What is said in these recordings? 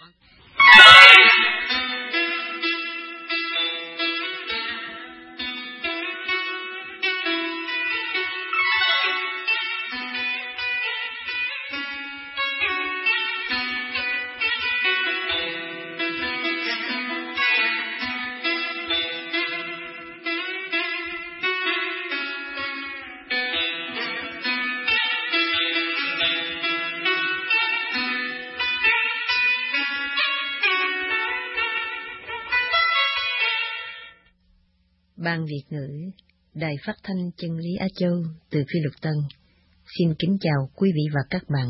Ban Việt ngữ, Đài Phát thanh Chân lý Á Châu từ Phi Luật Tân, xin kính chào quý vị và các bạn.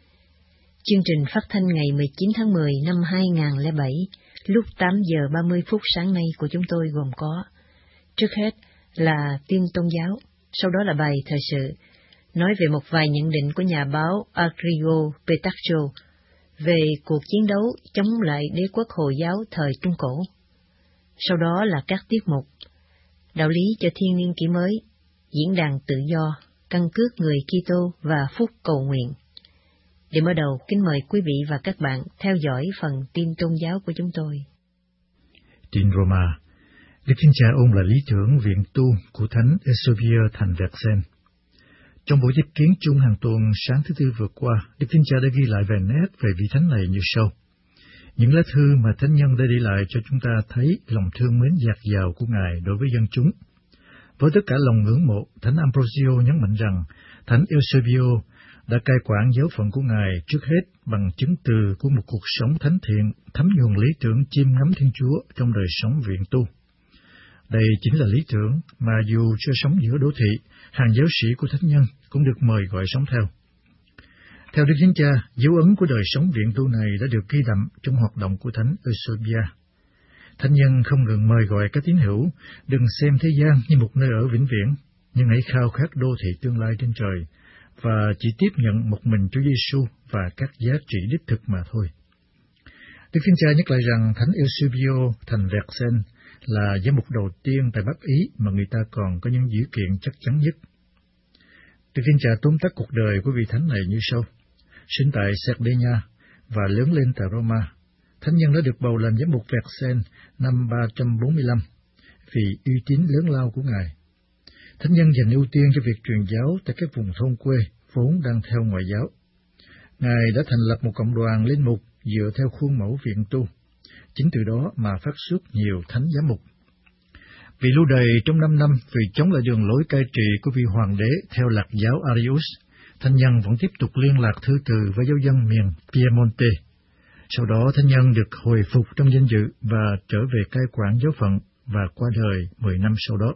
Chương trình phát thanh ngày 19 tháng 10 năm 2007, lúc 8 giờ 30 phút sáng nay của chúng tôi gồm có: trước hết là tin tôn giáo, sau đó là bài thời sự, nói về một vài nhận định của nhà báo Arrigo Petaccio về cuộc chiến đấu chống lại đế quốc Hồi giáo thời Trung Cổ. Sau đó là các tiết mục: đạo lý cho thiên niên kỷ mới, diễn đàn tự do, căn cước người Kitô và phút cầu nguyện. Để mở đầu, kính mời quý vị và các bạn theo dõi phần tin tôn giáo của chúng tôi. Tin Roma. Đức Thánh Cha ôn lại lý tưởng viện tu của Thánh Eusebio thành Versen. Trong buổi tiếp kiến chung hàng tuần sáng thứ Tư vừa qua, Đức Thánh Cha đã ghi lại vài nét về vị thánh này như sau. Những lá thư mà thánh nhân đã để lại cho chúng ta thấy lòng thương mến dạt dào của Ngài đối với dân chúng. Với tất cả lòng ngưỡng mộ, Thánh Ambrosio nhấn mạnh rằng Thánh Eusebio đã cai quản giáo phận của Ngài trước hết bằng chứng từ của một cuộc sống thánh thiện, thấm nhuần lý tưởng chiêm ngắm Thiên Chúa trong đời sống viện tu. Đây chính là lý tưởng mà dù cho sống giữa đô thị, hàng giáo sĩ của thánh nhân cũng được mời gọi sống theo. Theo Đức Thánh Cha, dấu ấn của đời sống viện tu này đã được ghi đậm trong hoạt động của Thánh Eusebia. Thánh nhân không ngừng mời gọi các tín hữu đừng xem thế gian như một nơi ở vĩnh viễn, nhưng hãy khao khát đô thị tương lai trên trời, và chỉ tiếp nhận một mình Chúa Giêsu và các giá trị đích thực mà thôi. Đức Thánh Cha nhắc lại rằng Thánh Eusebio thành Versen là giám mục đầu tiên tại Bắc Ý mà người ta còn có những dữ kiện chắc chắn nhất. Đức Thánh Cha tóm tắt cuộc đời của vị thánh này như sau. Sinh tại Sardinia và lớn lên tại Roma, thánh nhân đã được bầu làm giám mục Versen năm 345 vì uy tín lớn lao của Ngài. Thánh nhân dành ưu tiên cho việc truyền giáo tại các vùng thôn quê vốn đang theo ngoại giáo. Ngài đã thành lập một cộng đoàn linh mục dựa theo khuôn mẫu viện tu. Chính từ đó mà phát xuất nhiều thánh giám mục. Vì lưu đày trong 5 năm vì chống lại đường lối cai trị của vị hoàng đế theo lạc giáo Arius, thánh nhân vẫn tiếp tục liên lạc thư từ với giáo dân miền Piemonte. Sau đó thánh nhân được hồi phục trong danh dự và trở về cai quản giáo phận và qua đời 10 năm sau đó.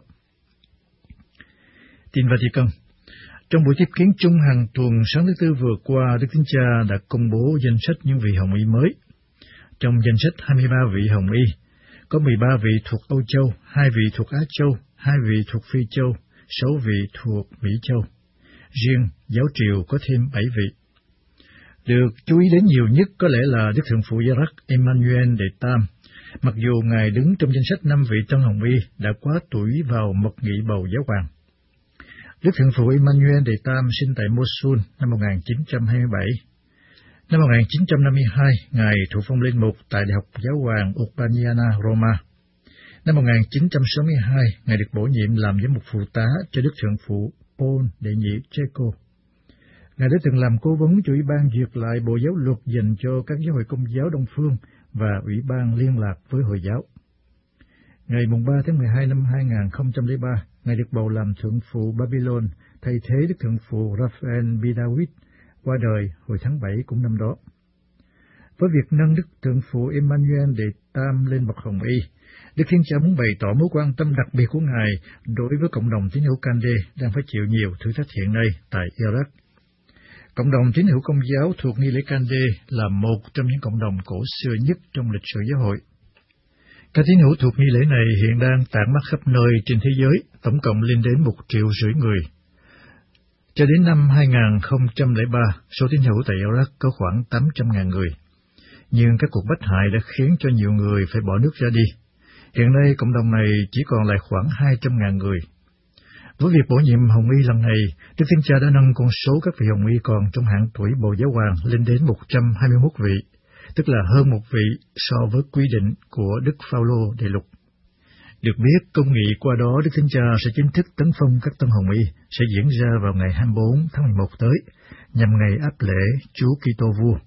Tin Vatican. Trong buổi tiếp kiến chung hàng tuần sáng thứ Tư vừa qua, Đức Thánh Cha đã công bố danh sách những vị hồng y mới. Trong danh sách 23 vị hồng y, có 13 vị thuộc Âu Châu, 2 vị thuộc Á Châu, 2 vị thuộc Phi Châu, 6 vị thuộc Mỹ Châu. Riêng giáo triều có thêm 7 vị. Được chú ý đến nhiều nhất có lẽ là Đức Thượng phụ Gia-rắc Emmanuel đệ Tam, mặc dù Ngài đứng trong danh sách 5 vị tân hồng y đã quá tuổi vào mật nghị bầu giáo hoàng. Đức Thượng phụ Emmanuel đệ Tam sinh tại Mosul năm 1927. Năm 1952, Ngài thụ phong linh mục tại Đại học Giáo hoàng Urbaniana, Roma. Năm 1962, Ngài được bổ nhiệm làm giám mục phụ tá cho Đức Thượng phụ Paul đệ nhị Checo. Ngài đã từng làm cố vấn cho Ủy ban duyệt lại Bộ Giáo luật dành cho các giáo hội Công giáo Đông phương và Ủy ban liên lạc với Hồi giáo. Ngày 3 tháng 12 năm 2003, Ngài được bầu làm Thượng phụ Babylon, thay thế Đức Thượng phụ Raphael Bidawit, qua đời hồi tháng 7 cũng năm đó. Với việc nâng Đức Thượng phụ Emmanuel đệ Tam lên bậc hồng y, Đức Thiên Cha muốn bày tỏ mối quan tâm đặc biệt của Ngài đối với cộng đồng tín hữu Kande đang phải chịu nhiều thử thách hiện nay tại Iraq. Cộng đồng tín hữu Công giáo thuộc nghi lễ Kande là một trong những cộng đồng cổ xưa nhất trong lịch sử giáo hội. Các tín hữu thuộc nghi lễ này hiện đang tản mát khắp nơi trên thế giới, tổng cộng lên đến 1,5 triệu người. Cho đến năm 2003, số tín hữu tại Iraq có khoảng 800.000 người. Nhưng các cuộc bắt hại đã khiến cho nhiều người phải bỏ nước ra đi. Hiện nay, cộng đồng này chỉ còn lại khoảng 200.000 người. Với việc bổ nhiệm hồng y lần này, Đức Thánh Cha đã nâng con số các vị hồng y còn trong hạng tuổi bầu giáo hoàng lên đến 121 vị, tức là hơn một vị so với quy định của Đức Phao-lô Đệ Lục. Được biết, công nghị qua đó Đức Thánh Cha sẽ chính thức tấn phong các tân hồng y sẽ diễn ra vào ngày 24 tháng 11 tới, nhằm ngày áp lễ Chúa Kitô Vua.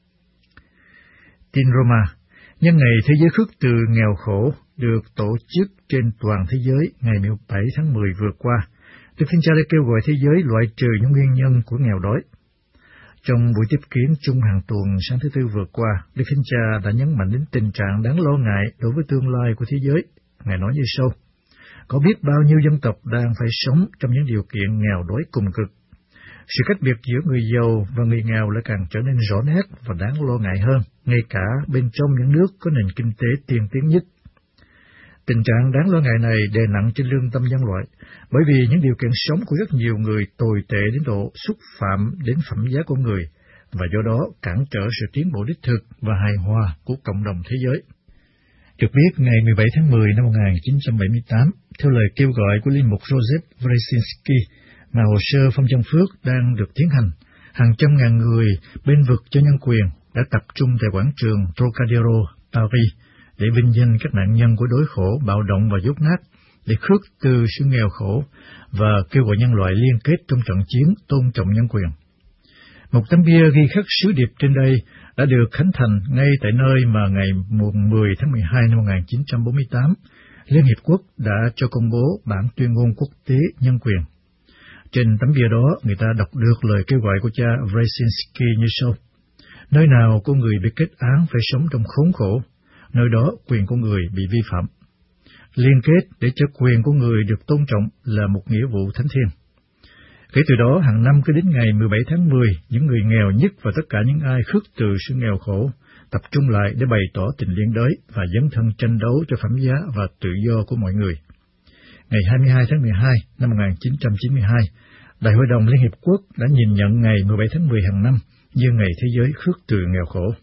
Tin Roma, nhân ngày Thế giới khước từ nghèo khổ được tổ chức trên toàn thế giới ngày 17 tháng 10 vừa qua, Đức Thánh Cha đã kêu gọi thế giới loại trừ những nguyên nhân của nghèo đói. Trong buổi tiếp kiến chung hàng tuần sáng thứ Tư vừa qua, Đức Thánh Cha đã nhấn mạnh đến tình trạng đáng lo ngại đối với tương lai của thế giới. Ngài nói như sau: có biết bao nhiêu dân tộc đang phải sống trong những điều kiện nghèo đói cùng cực. Sự cách biệt giữa người giàu và người nghèo lại càng trở nên rõ nét và đáng lo ngại hơn, ngay cả bên trong những nước có nền kinh tế tiên tiến nhất. Tình trạng đáng lo ngại này đè nặng trên lương tâm nhân loại, bởi vì những điều kiện sống của rất nhiều người tồi tệ đến độ xúc phạm đến phẩm giá con người, và do đó cản trở sự tiến bộ đích thực và hài hòa của cộng đồng thế giới. Được biết, ngày 17 tháng 10 năm 1978, theo lời kêu gọi của Linh mục Joseph Wresinski, mà hồ sơ phong chân phước đang được tiến hành, hàng trăm ngàn người bên vực cho nhân quyền đã tập trung tại quảng trường Trocadero, Paris, để vinh danh các nạn nhân của đói khổ, bạo động và dốt nát, để khước từ sự nghèo khổ và kêu gọi nhân loại liên kết trong trận chiến tôn trọng nhân quyền. Một tấm bia ghi khắc sứ điệp trên đây đã được khánh thành ngay tại nơi mà ngày 10 tháng 12 năm 1948, Liên Hiệp Quốc đã cho công bố bản tuyên ngôn quốc tế nhân quyền. Trên tấm bia đó, người ta đọc được lời kêu gọi của cha Wresinski như sau: nơi nào con người bị kết án phải sống trong khốn khổ, nơi đó quyền của người bị vi phạm. Liên kết để cho quyền của người được tôn trọng là một nghĩa vụ thánh thiêng. Kể từ đó, hàng năm cứ đến ngày 17 tháng 10, những người nghèo nhất và tất cả những ai khước từ sự nghèo khổ tập trung lại để bày tỏ tình liên đới và dấn thân tranh đấu cho phẩm giá và tự do của mọi người. Ngày 22 tháng 12 năm 1992, Đại hội đồng Liên Hiệp Quốc đã nhìn nhận ngày 17 tháng 10 hàng năm như ngày thế giới khước từ nghèo khổ.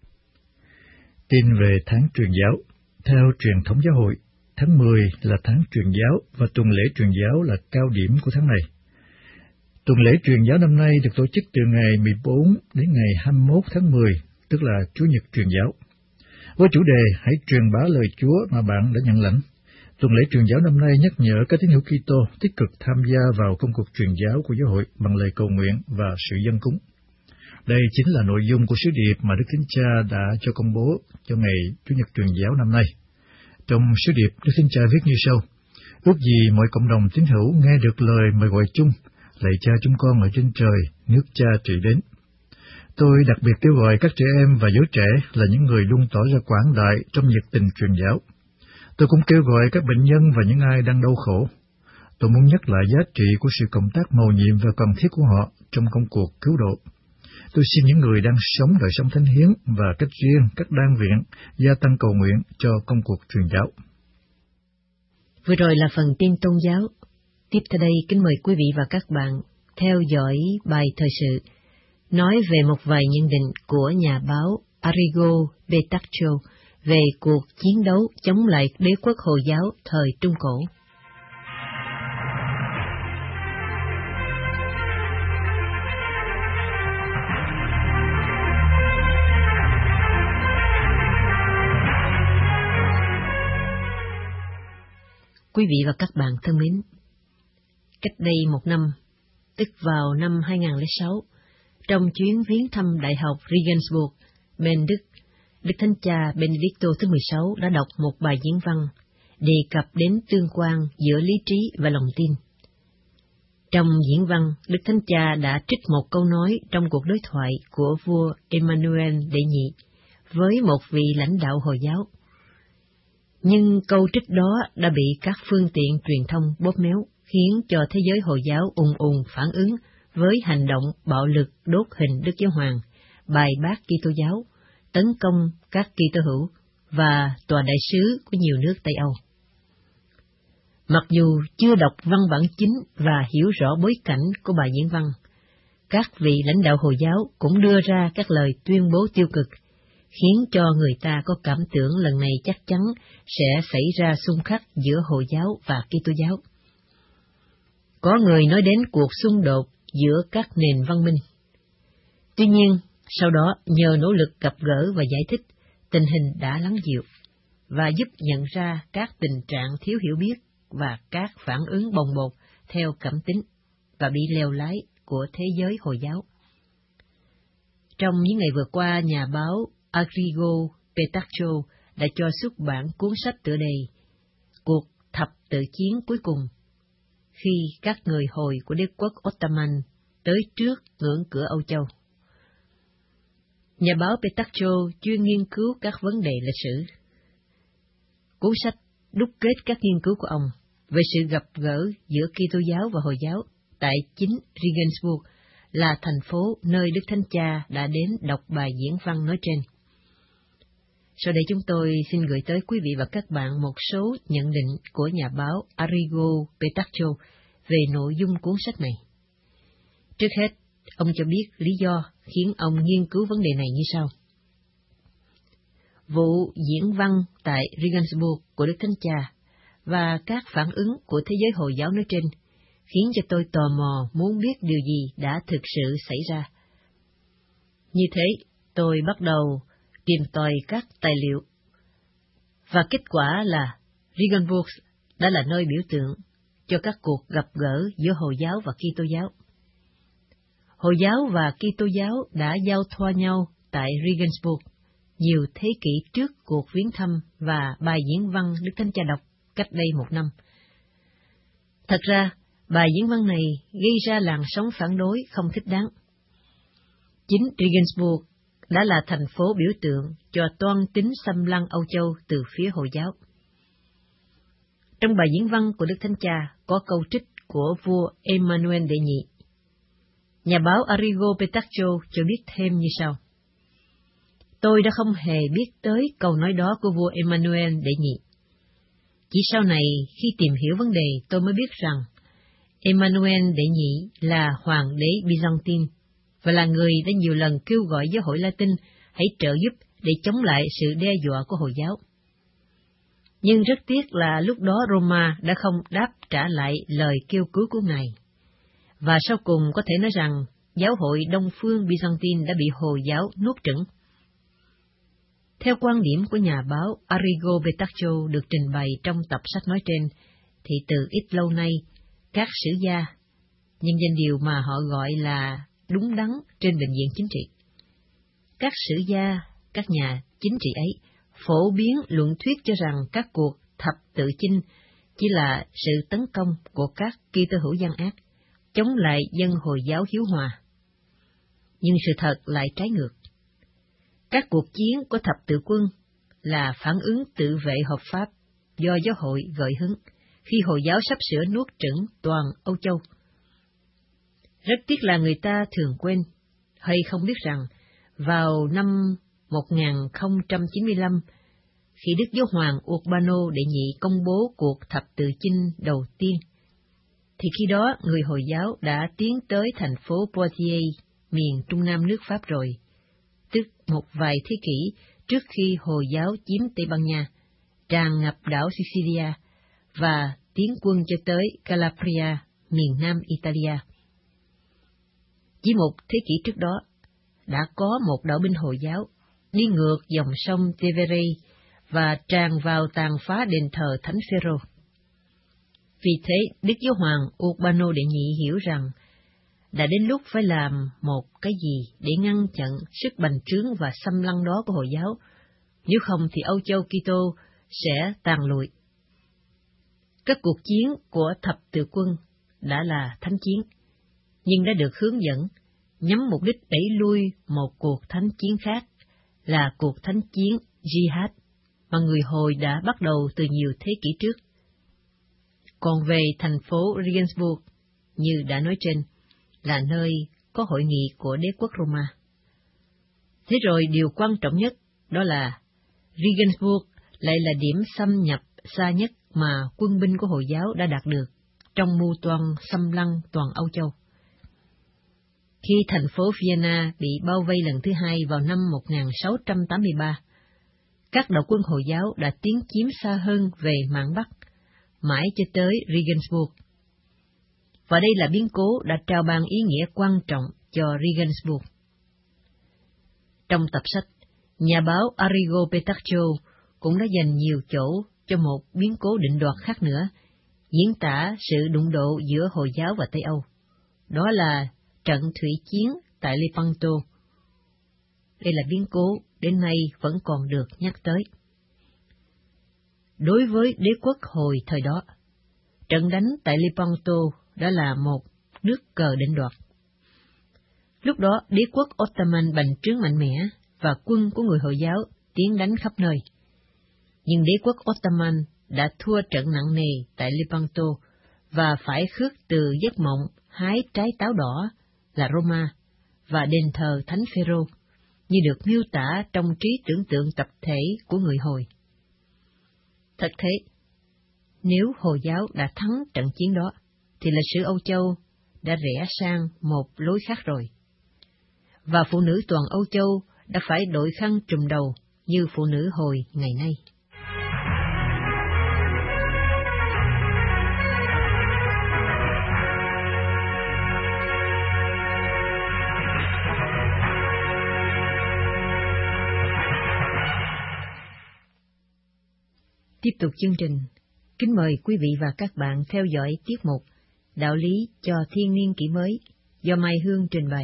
Tin về tháng truyền giáo. Theo truyền thống giáo hội, tháng 10 là tháng truyền giáo và tuần lễ truyền giáo là cao điểm của tháng này. Tuần lễ truyền giáo năm nay được tổ chức từ ngày 14 đến ngày 21 tháng 10, tức là Chủ nhật truyền giáo. Với chủ đề Hãy truyền bá lời Chúa mà bạn đã nhận lãnh, tuần lễ truyền giáo năm nay nhắc nhở các tín hữu Kitô tích cực tham gia vào công cuộc truyền giáo của giáo hội bằng lời cầu nguyện và sự dâng cúng. Đây chính là nội dung của sứ điệp mà Đức Thánh Cha đã cho công bố cho ngày Chủ nhật truyền giáo năm nay. Trong sứ điệp, Đức Thánh Cha viết như sau: ước gì mọi cộng đồng tín hữu nghe được lời mời gọi chung, lạy Cha chúng con ở trên trời, nước Cha trị đến. Tôi đặc biệt kêu gọi các trẻ em và giới trẻ là những người luôn tỏ ra quảng đại trong nhiệt tình truyền giáo. Tôi cũng kêu gọi các bệnh nhân và những ai đang đau khổ. Tôi muốn nhắc lại giá trị của sự cộng tác mầu nhiệm và cần thiết của họ trong công cuộc cứu độ. Tôi xin những người đang sống đời sống thánh hiến và cách riêng các đan viện gia tăng cầu nguyện cho công cuộc truyền giáo. Vừa rồi là phần tin tôn giáo. Tiếp theo đây, kính mời quý vị và các bạn theo dõi bài thời sự nói về một vài nhận định của nhà báo Arrigo Betaccio về cuộc chiến đấu chống lại đế quốc Hồi giáo thời Trung Cổ. Quý vị và các bạn thân mến, cách đây một năm, tức vào năm 2006, trong chuyến viếng thăm Đại học Regensburg, bên Đức, Đức Thánh Cha Benedicto thứ 16 đã đọc một bài diễn văn đề cập đến tương quan giữa lý trí và lòng tin. Trong diễn văn, Đức Thánh Cha đã trích một câu nói trong cuộc đối thoại của vua Emmanuel đệ nhị với một vị lãnh đạo Hồi giáo. Nhưng câu trích đó đã bị các phương tiện truyền thông bóp méo, khiến cho thế giới Hồi giáo ùn ùn phản ứng với hành động bạo lực đốt hình Đức Giáo Hoàng, bài bác Kitô giáo, tấn công các Kitô hữu và tòa đại sứ của nhiều nước Tây Âu. Mặc dù chưa đọc văn bản chính và hiểu rõ bối cảnh của bài diễn văn, các vị lãnh đạo Hồi giáo cũng đưa ra các lời tuyên bố tiêu cực, khiến cho người ta có cảm tưởng lần này chắc chắn sẽ xảy ra xung khắc giữa Hồi giáo và Kitô giáo. Có người nói đến cuộc xung đột giữa các nền văn minh. Tuy nhiên, Sau đó, nhờ nỗ lực gặp gỡ và giải thích, tình hình đã lắng dịu, và giúp nhận ra các tình trạng thiếu hiểu biết và các phản ứng bồng bột theo cảm tính và bị lèo lái của thế giới Hồi giáo. Trong những ngày vừa qua, nhà báo Arrigo Petaccio đã cho xuất bản cuốn sách tựa đề Cuộc thập tự chiến cuối cùng, khi các người Hồi của đế quốc Ottoman tới trước ngưỡng cửa Âu Châu. Nhà báo Petaccio chuyên nghiên cứu các vấn đề lịch sử. Cuốn sách đúc kết các nghiên cứu của ông về sự gặp gỡ giữa Kitô giáo và Hồi giáo tại chính Regensburg, là thành phố nơi Đức Thánh Cha đã đến đọc bài diễn văn nói trên. Sau đây chúng tôi xin gửi tới quý vị và các bạn một số nhận định của nhà báo Arrigo Petaccio về nội dung cuốn sách này. Trước hết, ông cho biết lý do khiến ông nghiên cứu vấn đề này như sau. Vụ diễn văn tại Regensburg của Đức Thánh Cha và các phản ứng của thế giới Hồi giáo nói trên khiến cho tôi tò mò muốn biết điều gì đã thực sự xảy ra. Như thế, tôi bắt đầu tìm tòi các tài liệu, và kết quả là Regensburg đã là nơi biểu tượng cho các cuộc gặp gỡ giữa Hồi giáo và Kitô giáo. Hồi giáo và Kitô giáo đã giao thoa nhau tại Regensburg nhiều thế kỷ trước cuộc viếng thăm và bài diễn văn Đức Thánh Cha đọc cách đây 1 năm. Thật ra, bài diễn văn này gây ra làn sóng phản đối không thích đáng. Chính Regensburg đã là thành phố biểu tượng cho toan tính xâm lăng Âu Châu từ phía Hồi giáo. Trong bài diễn văn của Đức Thánh Cha có câu trích của vua Emmanuel đệ nhị. Nhà báo Arrigo Petaccio cho biết thêm như sau. Tôi đã không hề biết tới câu nói đó của vua Emmanuel đệ nhị. Chỉ sau này, khi tìm hiểu vấn đề, tôi mới biết rằng Emmanuel đệ nhị là hoàng đế Byzantine và là người đã nhiều lần kêu gọi giáo hội Latin hãy trợ giúp để chống lại sự đe dọa của Hồi giáo. Nhưng rất tiếc là lúc đó Roma đã không đáp trả lại lời kêu cứu của Ngài. Và sau cùng có thể nói rằng giáo hội Đông phương Byzantine đã bị Hồi giáo nuốt chửng. Theo quan điểm của nhà báo Arrigo Petaccio được trình bày trong tập sách nói trên, thì từ ít lâu nay, các sử gia, nhân danh điều mà họ gọi là đúng đắn trên bình diện chính trị, các sử gia, các nhà chính trị ấy, phổ biến luận thuyết cho rằng các cuộc thập tự chinh chỉ là sự tấn công của các Kitô hữu gian ác, chống lại dân Hồi giáo hiếu hòa. Nhưng sự thật lại trái ngược. Các cuộc chiến của thập tự quân là phản ứng tự vệ hợp pháp do giáo hội gợi hứng khi Hồi giáo sắp sửa nuốt chửng toàn Âu Châu. Rất tiếc là người ta thường quên hay không biết rằng vào năm 1095, khi Đức Giáo hoàng Urbano đệ nhị công bố cuộc thập tự chinh đầu tiên, thì khi đó người Hồi giáo đã tiến tới thành phố Poitiers, miền Trung Nam nước Pháp rồi, tức một vài thế kỷ trước khi Hồi giáo chiếm Tây Ban Nha, tràn ngập đảo Sicilia và tiến quân cho tới Calabria, miền Nam Italia. Chỉ một thế kỷ trước đó, đã có một đạo binh Hồi giáo đi ngược dòng sông Tevere và tràn vào tàn phá đền thờ Thánh Phêrô. Vì thế, Đức Giáo hoàng Urbano đệ nhị hiểu rằng đã đến lúc phải làm một cái gì để ngăn chặn sức bành trướng và xâm lăng đó của Hồi giáo, nếu không thì Âu Châu Kitô sẽ tàn lụi. Các cuộc chiến của thập tự quân đã là thánh chiến, nhưng đã được hướng dẫn nhắm mục đích đẩy lui một cuộc thánh chiến khác, là cuộc thánh chiến Jihad mà người Hồi đã bắt đầu từ nhiều thế kỷ trước. Còn về thành phố Regensburg, như đã nói trên, là nơi có hội nghị của đế quốc Roma. Thế rồi điều quan trọng nhất đó là Regensburg lại là điểm xâm nhập xa nhất mà quân binh của Hồi giáo đã đạt được trong mưu toan xâm lăng toàn Âu Châu. Khi thành phố Vienna bị bao vây lần thứ hai vào năm 1683, các đạo quân Hồi giáo đã tiến chiếm xa hơn về mạn Bắc, mãi cho tới Regensburg. Và đây là biến cố đã trao ban ý nghĩa quan trọng cho Regensburg. Trong tập sách, nhà báo Arrigo Petaccio cũng đã dành nhiều chỗ cho một biến cố định đoạt khác nữa, diễn tả sự đụng độ giữa Hồi giáo và Tây Âu. Đó là trận thủy chiến tại Lepanto. Đây là biến cố đến nay vẫn còn được nhắc tới. Đối với đế quốc Hồi thời đó, trận đánh tại Lepanto đã là một nước cờ định đoạt. Lúc đó, đế quốc Ottoman bành trướng mạnh mẽ và quân của người Hồi giáo tiến đánh khắp nơi. Nhưng đế quốc Ottoman đã thua trận nặng nề tại Lepanto và phải khước từ giấc mộng hái trái táo đỏ là Roma và đền thờ Thánh Phêrô, như được miêu tả trong trí tưởng tượng tập thể của người Hồi. Thật thế, nếu Hồi giáo đã thắng trận chiến đó, thì lịch sử Âu Châu đã rẽ sang một lối khác rồi. Và phụ nữ toàn Âu Châu đã phải đội khăn trùm đầu như phụ nữ Hồi ngày nay. Tiếp tục chương trình, kính mời quý vị và các bạn theo dõi tiết mục Đạo lý cho thiên niên kỷ mới do Mai Hương trình bày.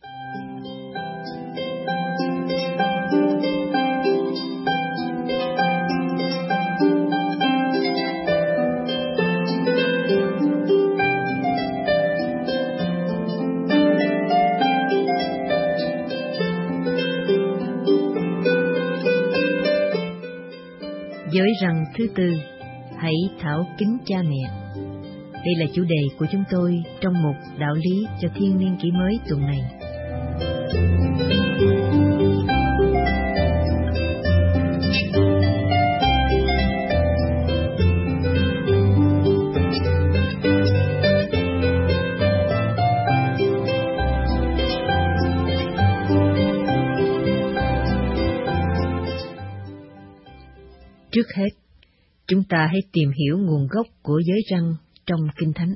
Giới răng thứ tư, hãy thảo kính cha mẹ. Đây là chủ đề của chúng tôi trong mục Đạo lý cho thiên niên kỷ mới tuần này. Trước hết, chúng ta hãy tìm hiểu nguồn gốc của giới răn trong Kinh Thánh.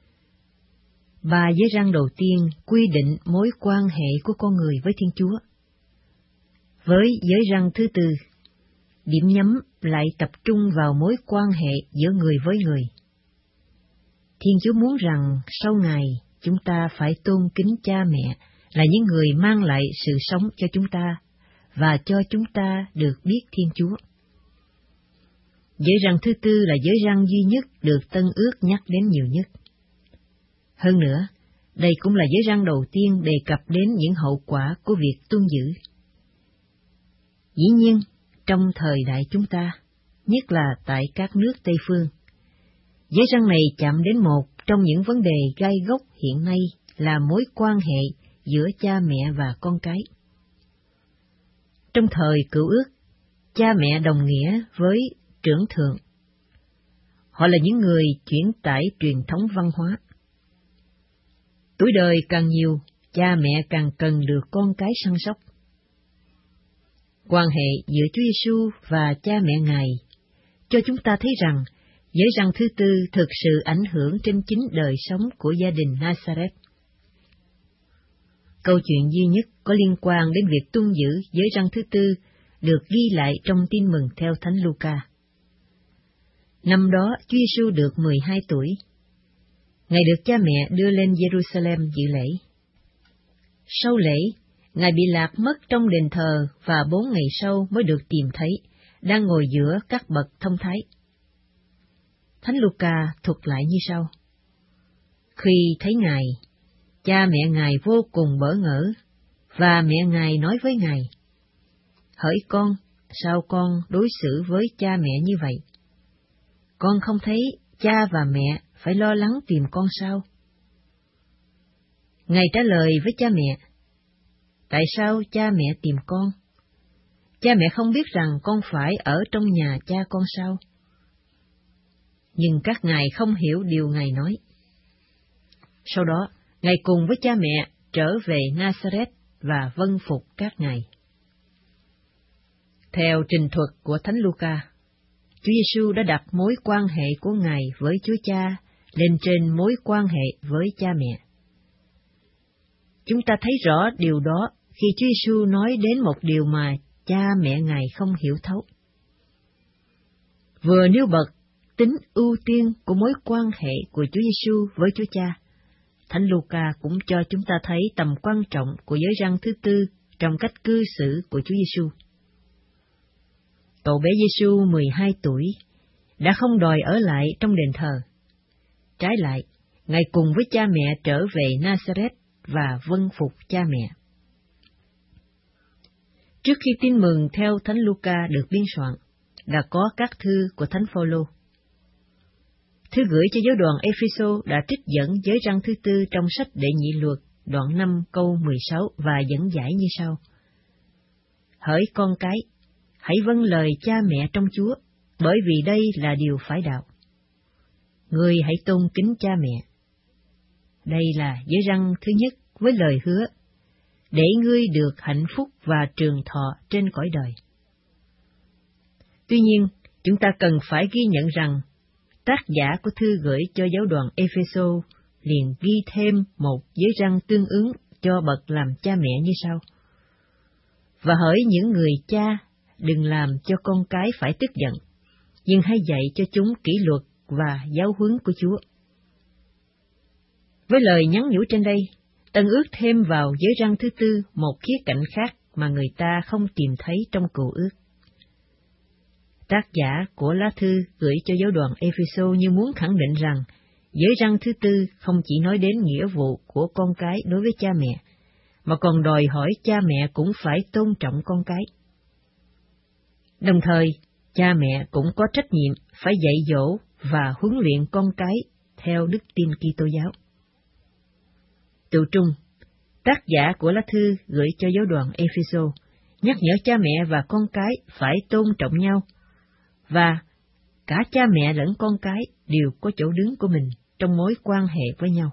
3 giới răn đầu tiên quy định mối quan hệ của con người với Thiên Chúa. Với giới răn thứ tư, điểm nhắm lại tập trung vào mối quan hệ giữa người với người. Thiên Chúa muốn rằng sau Ngài chúng ta phải tôn kính cha mẹ là những người mang lại sự sống cho chúng ta và cho chúng ta được biết Thiên Chúa. Giới răn thứ tư là giới răn duy nhất được Tân Ước nhắc đến nhiều nhất. Hơn nữa, đây cũng là giới răn đầu tiên đề cập đến những hậu quả của việc tuân giữ. Dĩ nhiên, trong thời đại chúng ta, nhất là tại các nước Tây Phương, giới răn này chạm đến một trong những vấn đề gai góc hiện nay là mối quan hệ giữa cha mẹ và con cái. Trong thời Cựu Ước, cha mẹ đồng nghĩa với trưởng thượng. Họ là những người chuyển tải truyền thống văn hóa. Tuổi đời càng nhiều, cha mẹ càng cần được con cái săn sóc. Quan hệ giữa Chúa Giêsu và cha mẹ Ngài cho chúng ta thấy rằng giới răn thứ tư thực sự ảnh hưởng trên chính đời sống của gia đình Nazareth. Câu chuyện duy nhất có liên quan đến việc tuân giữ giới răn thứ tư được ghi lại trong Tin mừng theo Thánh Luca. Năm đó, Chúa Giêsu được 12 tuổi. Ngài được cha mẹ đưa lên Jerusalem dự lễ. Sau lễ, Ngài bị lạc mất trong đền thờ và 4 ngày sau mới được tìm thấy, đang ngồi giữa các bậc thông thái. Thánh Luca thuật lại như sau. Khi thấy Ngài, cha mẹ Ngài vô cùng bỡ ngỡ, và mẹ Ngài nói với Ngài, hỡi con, sao con đối xử với cha mẹ như vậy? Con không thấy cha và mẹ phải lo lắng tìm con sao? Ngài trả lời với cha mẹ, tại sao cha mẹ tìm con? Cha mẹ không biết rằng con phải ở trong nhà cha con sao? Nhưng các ngài không hiểu điều Ngài nói. Sau đó, Ngài cùng với cha mẹ trở về Nazareth và vâng phục các ngài. Theo trình thuật của Thánh Luca, Chúa Giêsu đã đặt mối quan hệ của Ngài với Chúa Cha lên trên mối quan hệ với cha mẹ. Chúng ta thấy rõ điều đó khi Chúa Giêsu nói đến một điều mà cha mẹ Ngài không hiểu thấu. Vừa nêu bật tính ưu tiên của mối quan hệ của Chúa Giêsu với Chúa Cha, Thánh Luca cũng cho chúng ta thấy tầm quan trọng của giới răn thứ tư trong cách cư xử của Chúa Giêsu. Cậu bé Giêsu 12 tuổi đã không đòi ở lại trong đền thờ. Trái lại, Ngài cùng với cha mẹ trở về Nazareth và vâng phục cha mẹ. Trước khi tin mừng theo Thánh Luca được biên soạn, đã có các thư của Thánh Phaolô. Thư gửi cho giáo đoàn Epheso đã trích dẫn giới răn thứ tư trong sách Đệ Nhị Luật, đoạn 5 câu 16 và dẫn giải như sau. Hỡi con cái, hãy vâng lời cha mẹ trong Chúa, bởi vì đây là điều phải đạo. Ngươi hãy tôn kính cha mẹ. Đây là giới răn thứ nhất với lời hứa, để ngươi được hạnh phúc và trường thọ trên cõi đời. Tuy nhiên, chúng ta cần phải ghi nhận rằng, tác giả của thư gửi cho giáo đoàn Epheso liền ghi thêm một giới răn tương ứng cho bậc làm cha mẹ như sau. Và hỡi những người cha, đừng làm cho con cái phải tức giận, nhưng hãy dạy cho chúng kỷ luật và giáo huấn của Chúa. Với lời nhắn nhủ trên đây, Tân Ước thêm vào giới răn thứ tư một khía cạnh khác mà người ta không tìm thấy trong Cựu Ước. Tác giả của lá thư gửi cho giáo đoàn Epheso như muốn khẳng định rằng, giới răn thứ tư không chỉ nói đến nghĩa vụ của con cái đối với cha mẹ, mà còn đòi hỏi cha mẹ cũng phải tôn trọng con cái. Đồng thời, cha mẹ cũng có trách nhiệm phải dạy dỗ và huấn luyện con cái theo đức tin Kitô giáo. Tựu trung, tác giả của lá thư gửi cho giáo đoàn Epheso nhắc nhở cha mẹ và con cái phải tôn trọng nhau, và cả cha mẹ lẫn con cái đều có chỗ đứng của mình trong mối quan hệ với nhau.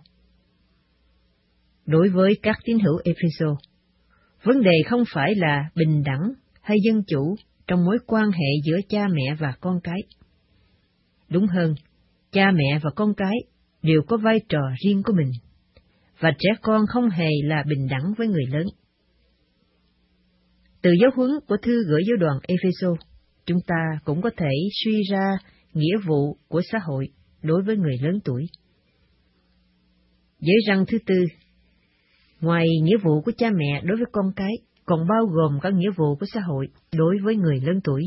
Đối với các tín hữu Epheso, vấn đề không phải là bình đẳng hay dân chủ trong mối quan hệ giữa cha mẹ và con cái. Đúng hơn, cha mẹ và con cái đều có vai trò riêng của mình, và trẻ con không hề là bình đẳng với người lớn. Từ giáo huấn của thư gửi giáo đoàn Epheso, chúng ta cũng có thể suy ra nghĩa vụ của xã hội đối với người lớn tuổi. Giới răn thứ tư, ngoài nghĩa vụ của cha mẹ đối với con cái, còn bao gồm các nghĩa vụ của xã hội đối với người lớn tuổi.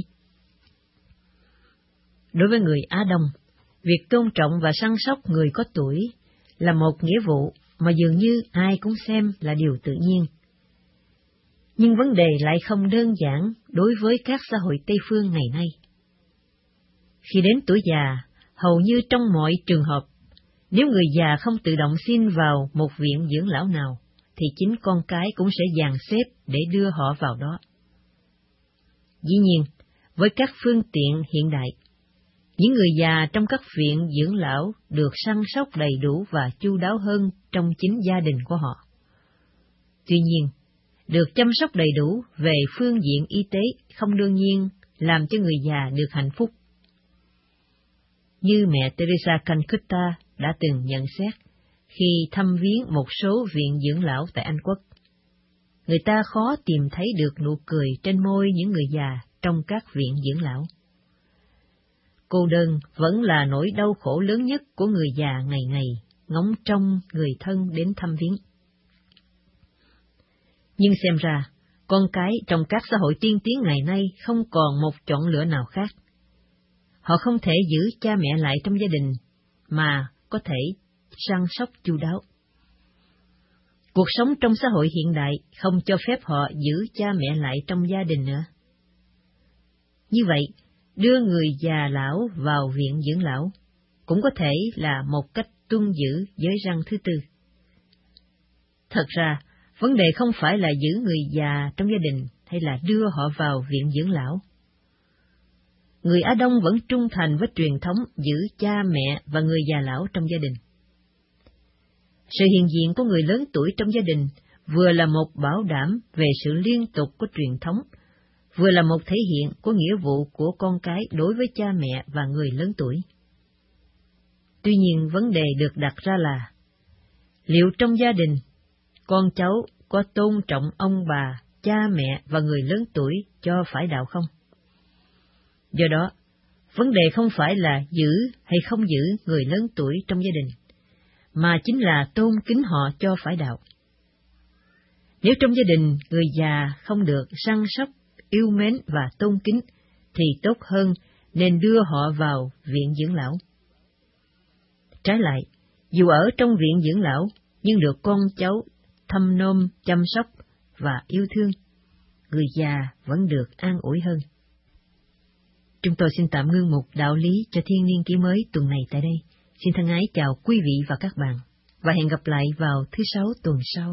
Đối với người Á Đông, việc tôn trọng và săn sóc người có tuổi là một nghĩa vụ mà dường như ai cũng xem là điều tự nhiên. Nhưng vấn đề lại không đơn giản đối với các xã hội Tây phương ngày nay. Khi đến tuổi già, hầu như trong mọi trường hợp, nếu người già không tự động xin vào một viện dưỡng lão nào, thì chính con cái cũng sẽ dàn xếp để đưa họ vào đó. Dĩ nhiên, với các phương tiện hiện đại, những người già trong các viện dưỡng lão được săn sóc đầy đủ và chu đáo hơn trong chính gia đình của họ. Tuy nhiên, được chăm sóc đầy đủ về phương diện y tế không đương nhiên làm cho người già được hạnh phúc. Như mẹ Teresa Calcutta đã từng nhận xét khi thăm viếng một số viện dưỡng lão tại Anh Quốc. Người ta khó tìm thấy được nụ cười trên môi những người già trong các viện dưỡng lão. Cô đơn vẫn là nỗi đau khổ lớn nhất của người già ngày ngày, ngóng trông người thân đến thăm viếng. Nhưng xem ra, con cái trong các xã hội tiên tiến ngày nay không còn một chọn lựa nào khác. Họ không thể giữ cha mẹ lại trong gia đình, mà có thể săn sóc chu đáo. Cuộc sống trong xã hội hiện đại không cho phép họ giữ cha mẹ lại trong gia đình nữa. Như vậy, đưa người già lão vào viện dưỡng lão cũng có thể là một cách tuân giữ giới răn thứ tư. Thật ra, vấn đề không phải là giữ người già trong gia đình hay là đưa họ vào viện dưỡng lão. Người Á Đông vẫn trung thành với truyền thống giữ cha mẹ và người già lão trong gia đình. Sự hiện diện của người lớn tuổi trong gia đình vừa là một bảo đảm về sự liên tục của truyền thống, vừa là một thể hiện của nghĩa vụ của con cái đối với cha mẹ và người lớn tuổi. Tuy nhiên, vấn đề được đặt ra là, liệu trong gia đình, con cháu có tôn trọng ông bà, cha mẹ và người lớn tuổi cho phải đạo không? Do đó, vấn đề không phải là giữ hay không giữ người lớn tuổi trong gia đình, mà chính là tôn kính họ cho phải đạo. Nếu trong gia đình người già không được săn sóc, yêu mến và tôn kính, thì tốt hơn nên đưa họ vào viện dưỡng lão. Trái lại, dù ở trong viện dưỡng lão, nhưng được con cháu thăm nom, chăm sóc và yêu thương, người già vẫn được an ủi hơn. Chúng tôi xin tạm ngưng mục đạo lý cho thiên niên kỷ mới tuần này tại đây. Xin thân ái chào quý vị và các bạn, và hẹn gặp lại vào thứ Sáu tuần sau.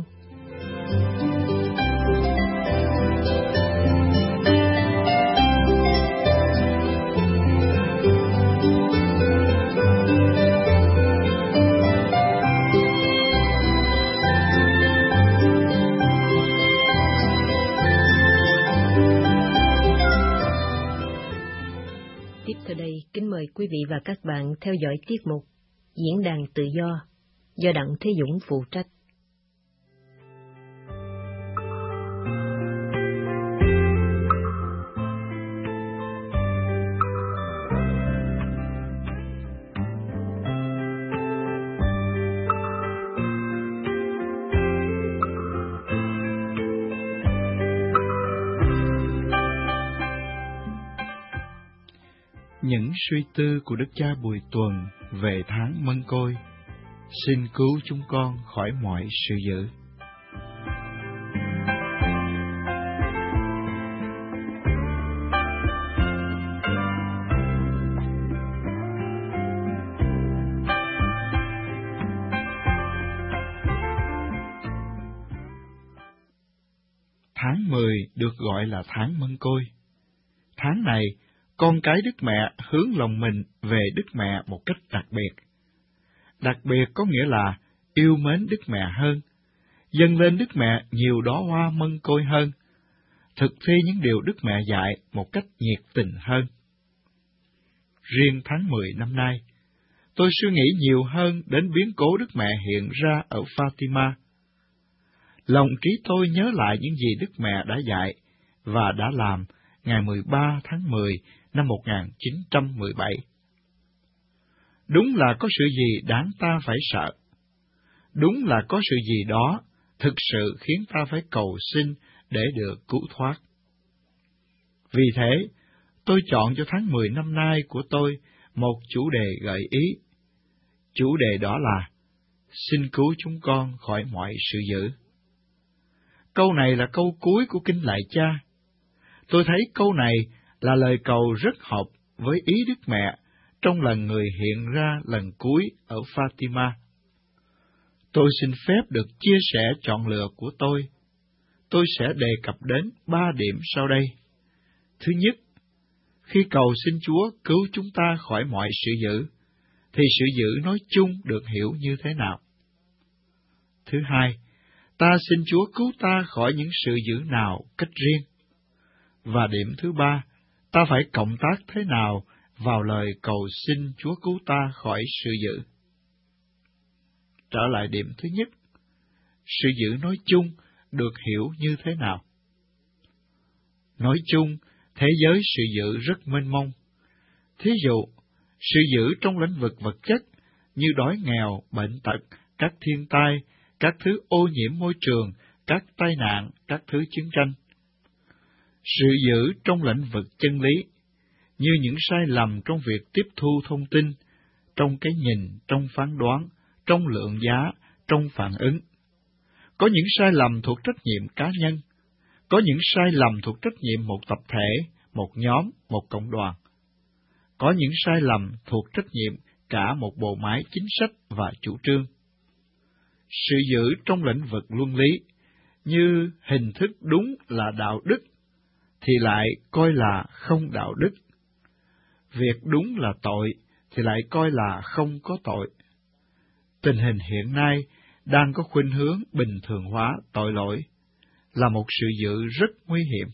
Từ đây, kính mời quý vị và các bạn theo dõi tiết mục Diễn đàn Tự do Đặng Thế Dũng phụ trách. Những suy tư của Đức cha Bùi Tuần về tháng Mân Côi, xin cứu chúng con khỏi mọi sự dữ. Tháng 10 được gọi là tháng Mân Côi. Tháng này, con cái Đức Mẹ hướng lòng mình về Đức Mẹ một cách đặc biệt. Đặc biệt có nghĩa là yêu mến Đức Mẹ hơn, dâng lên Đức Mẹ nhiều đóa hoa mân côi hơn, thực thi những điều Đức Mẹ dạy một cách nhiệt tình hơn. Riêng tháng 10 năm nay, tôi suy nghĩ nhiều hơn đến biến cố Đức Mẹ hiện ra ở Fatima. Lòng trí tôi nhớ lại những gì Đức Mẹ đã dạy và đã làm ngày 13 tháng 10 năm 1917. Đúng là có sự gì đáng ta phải sợ. Đúng là có sự gì đó thực sự khiến ta phải cầu xin để được cứu thoát. Vì thế, tôi chọn cho tháng 10 năm nay của tôi một chủ đề gợi ý. Chủ đề đó là xin cứu chúng con khỏi mọi sự dữ. Câu này là câu cuối của Kinh Lạy Cha. Tôi thấy câu này là lời cầu rất hợp với ý Đức Mẹ trong lần người hiện ra lần cuối ở Fatima. Tôi xin phép được chia sẻ chọn lựa của tôi. Tôi sẽ đề cập đến 3 điểm sau đây. Thứ nhất, khi cầu xin Chúa cứu chúng ta khỏi mọi sự dữ, thì sự dữ nói chung được hiểu như thế nào? Thứ hai, ta xin Chúa cứu ta khỏi những sự dữ nào cách riêng? Và điểm thứ ba, ta phải cộng tác thế nào vào lời cầu xin Chúa cứu ta khỏi sự dữ? Trở lại điểm thứ nhất, sự dữ nói chung được hiểu như thế nào? Nói chung, thế giới sự dữ rất mênh mông. Thí dụ, sự dữ trong lĩnh vực vật chất như đói nghèo, bệnh tật, các thiên tai, các thứ ô nhiễm môi trường, các tai nạn, các thứ chiến tranh. Sự dữ trong lĩnh vực chân lý, như những sai lầm trong việc tiếp thu thông tin, trong cái nhìn, trong phán đoán, trong lượng giá, trong phản ứng. Có những sai lầm thuộc trách nhiệm cá nhân, có những sai lầm thuộc trách nhiệm một tập thể, một nhóm, một cộng đoàn. Có những sai lầm thuộc trách nhiệm cả một bộ máy chính sách và chủ trương. Sự dữ trong lĩnh vực luân lý, như hình thức đúng là đạo đức, thì lại coi là không đạo đức. Việc đúng là tội, thì lại coi là không có tội. Tình hình hiện nay đang có khuynh hướng bình thường hóa tội lỗi, là một sự dữ rất nguy hiểm.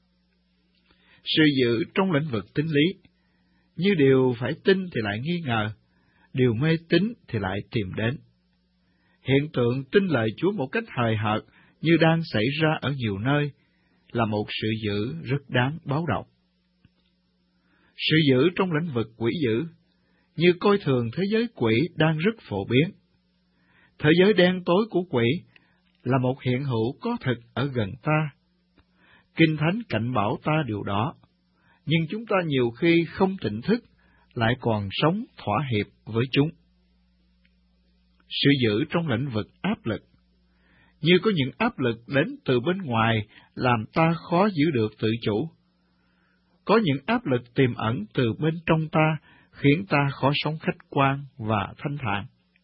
Sự dữ trong lĩnh vực tín lý, như điều phải tin thì lại nghi ngờ, điều mê tín thì lại tìm đến. Hiện tượng tin lời Chúa một cách hời hợt như đang xảy ra ở nhiều nơi, là một sự dữ rất đáng báo động. Sự dữ trong lĩnh vực quỷ dữ, như coi thường thế giới quỷ đang rất phổ biến. Thế giới đen tối của quỷ là một hiện hữu có thực ở gần ta. Kinh Thánh cảnh bảo ta điều đó, nhưng chúng ta nhiều khi không tỉnh thức, lại còn sống thỏa hiệp với chúng. Sự dữ trong lĩnh vực áp lực, như có những áp lực đến từ bên ngoài làm ta khó giữ được tự chủ. Có những áp lực tiềm ẩn từ bên trong ta khiến ta khó sống khách quan và thanh thản.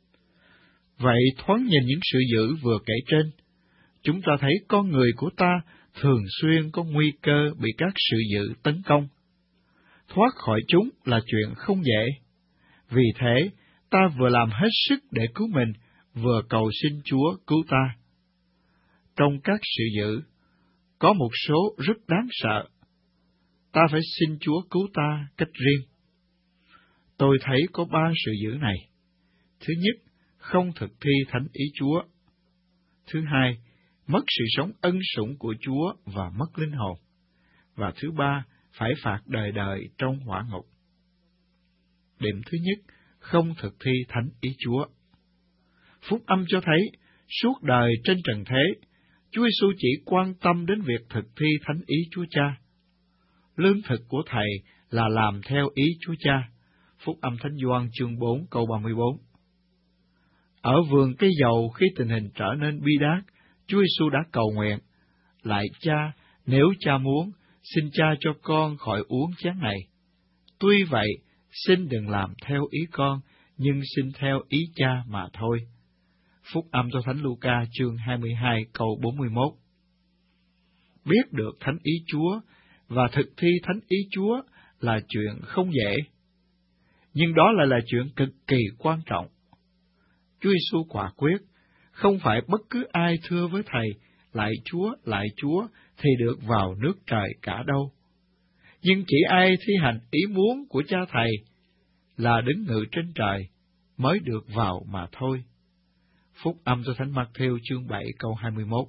Vậy thoáng nhìn những sự dữ vừa kể trên, chúng ta thấy con người của ta thường xuyên có nguy cơ bị các sự dữ tấn công. Thoát khỏi chúng là chuyện không dễ. Vì thế, ta vừa làm hết sức để cứu mình, vừa cầu xin Chúa cứu ta. Trong các sự dữ, có một số rất đáng sợ. Ta phải xin Chúa cứu ta cách riêng. Tôi thấy có 3 sự dữ này. Thứ nhất, không thực thi thánh ý Chúa. Thứ hai, mất sự sống ân sủng của Chúa và mất linh hồn. Và thứ ba, phải phạt đời đời trong hỏa ngục. Điểm thứ nhất, không thực thi thánh ý Chúa. Phúc âm cho thấy, suốt đời trên trần thế, Chúa Giêsu chỉ quan tâm đến việc thực thi thánh ý Chúa Cha. Lương thực của Thầy là làm theo ý Chúa Cha. Phúc âm Thánh Gioan chương 4 câu 34. Ở vườn cây dầu khi tình hình trở nên bi đát, Chúa Giêsu đã cầu nguyện: Lạy Cha, nếu Cha muốn, xin Cha cho con khỏi uống chén này. Tuy vậy, xin đừng làm theo ý con, nhưng xin theo ý Cha mà thôi. Phúc âm cho Thánh Luca chương 22 câu 41. Biết được thánh ý Chúa và thực thi thánh ý Chúa là chuyện không dễ, nhưng đó lại là chuyện cực kỳ quan trọng. Chúa Giêsu quả quyết, không phải bất cứ ai thưa với Thầy, lạy Chúa, thì được vào nước trời cả đâu. Nhưng chỉ ai thi hành ý muốn của Cha Thầy, là đứng ngự trên trời, mới được vào mà thôi. Phúc âm cho Thánh Mác-thêu chương 7 câu 21.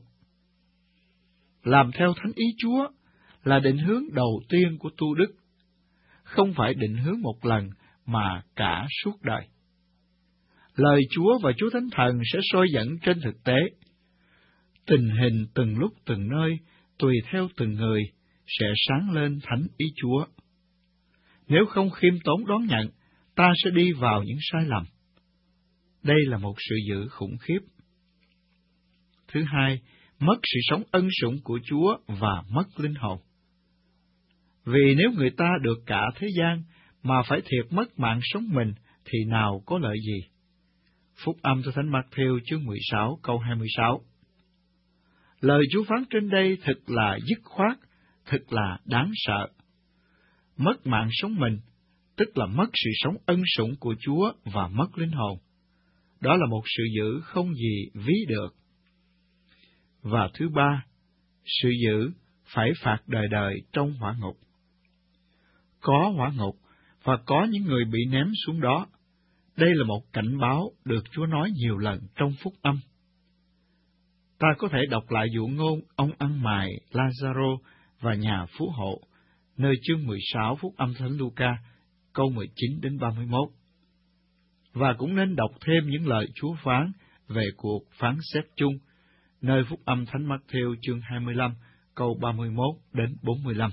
Làm theo thánh ý Chúa là định hướng đầu tiên của tu đức, không phải định hướng một lần mà cả suốt đời. Lời Chúa và Chúa Thánh Thần sẽ soi dẫn trên thực tế. Tình hình từng lúc từng nơi, tùy theo từng người, sẽ sáng lên thánh ý Chúa. Nếu không khiêm tốn đón nhận, ta sẽ đi vào những sai lầm. Đây là một sự dữ khủng khiếp. Thứ hai, mất sự sống ân sủng của Chúa và mất linh hồn. Vì nếu người ta được cả thế gian mà phải thiệt mất mạng sống mình, thì nào có lợi gì? Phúc âm cho Thánh Mác-thêu chương 16 câu 26. Lời Chúa phán trên đây thật là dứt khoát, thật là đáng sợ. Mất mạng sống mình, tức là mất sự sống ân sủng của Chúa và mất linh hồn. Đó là một sự dữ không gì ví được. Và thứ ba, sự dữ phải phạt đời đời trong hỏa ngục. Có hỏa ngục và có những người bị ném xuống đó. Đây là một cảnh báo được Chúa nói nhiều lần trong phúc âm. Ta có thể đọc lại dụ ngôn ông ăn mày Lazaro và nhà phú hộ, nơi chương 16 phúc âm Thánh Luca, câu 19 đến 31. Và cũng nên đọc thêm những lời Chúa phán về cuộc phán xét chung, nơi phúc âm Thánh Mác-thêu chương 25, câu 31 đến 45.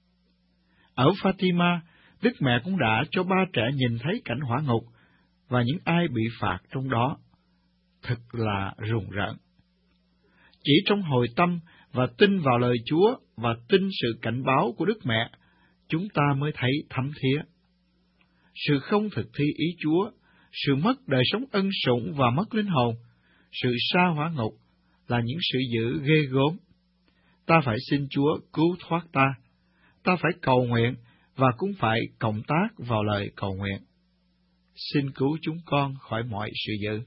Ở Fatima, Đức Mẹ cũng đã cho 3 trẻ nhìn thấy cảnh hỏa ngục và những ai bị phạt trong đó. Thật là rùng rợn. Chỉ trong hồi tâm và tin vào lời Chúa và tin sự cảnh báo của Đức Mẹ, chúng ta mới thấy thấm thía. Sự không thực thi ý Chúa, sự mất đời sống ân sủng và mất linh hồn, sự sa hỏa ngục là những sự dữ ghê gớm. Ta phải xin Chúa cứu thoát ta. Ta phải cầu nguyện và cũng phải cộng tác vào lời cầu nguyện. Xin cứu chúng con khỏi mọi sự dữ.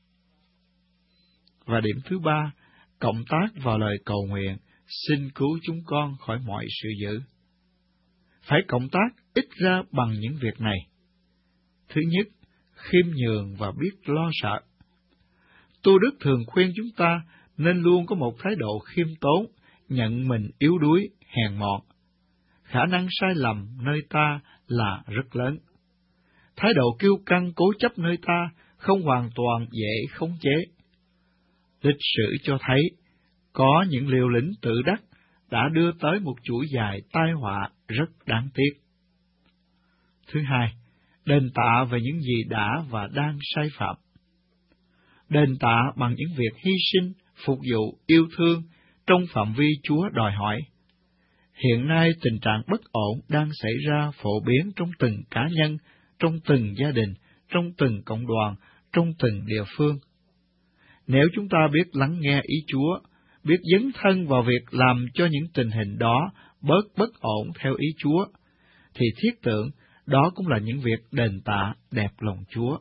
Và điểm thứ ba, cộng tác vào lời cầu nguyện, xin cứu chúng con khỏi mọi sự dữ. Phải cộng tác ít ra bằng những việc này. Thứ nhất, khiêm nhường và biết lo sợ. Tu đức thường khuyên chúng ta nên luôn có một thái độ khiêm tốn, nhận mình yếu đuối, hèn mọn. Khả năng sai lầm nơi ta là rất lớn. Thái độ kiêu căng cố chấp nơi ta không hoàn toàn dễ khống chế. Lịch sử cho thấy, có những liều lĩnh tự đắc đã đưa tới một chuỗi dài tai họa rất đáng tiếc. Thứ hai, đền tạ về những gì đã và đang sai phạm. Đền tạ bằng những việc hy sinh, phục vụ, yêu thương trong phạm vi Chúa đòi hỏi. Hiện nay tình trạng bất ổn đang xảy ra phổ biến trong từng cá nhân, trong từng gia đình, trong từng cộng đoàn, trong từng địa phương. Nếu chúng ta biết lắng nghe ý Chúa, biết dấn thân vào việc làm cho những tình hình đó bớt bất ổn theo ý Chúa, thì thiết tưởng đó cũng là những việc đền tạ đẹp lòng Chúa.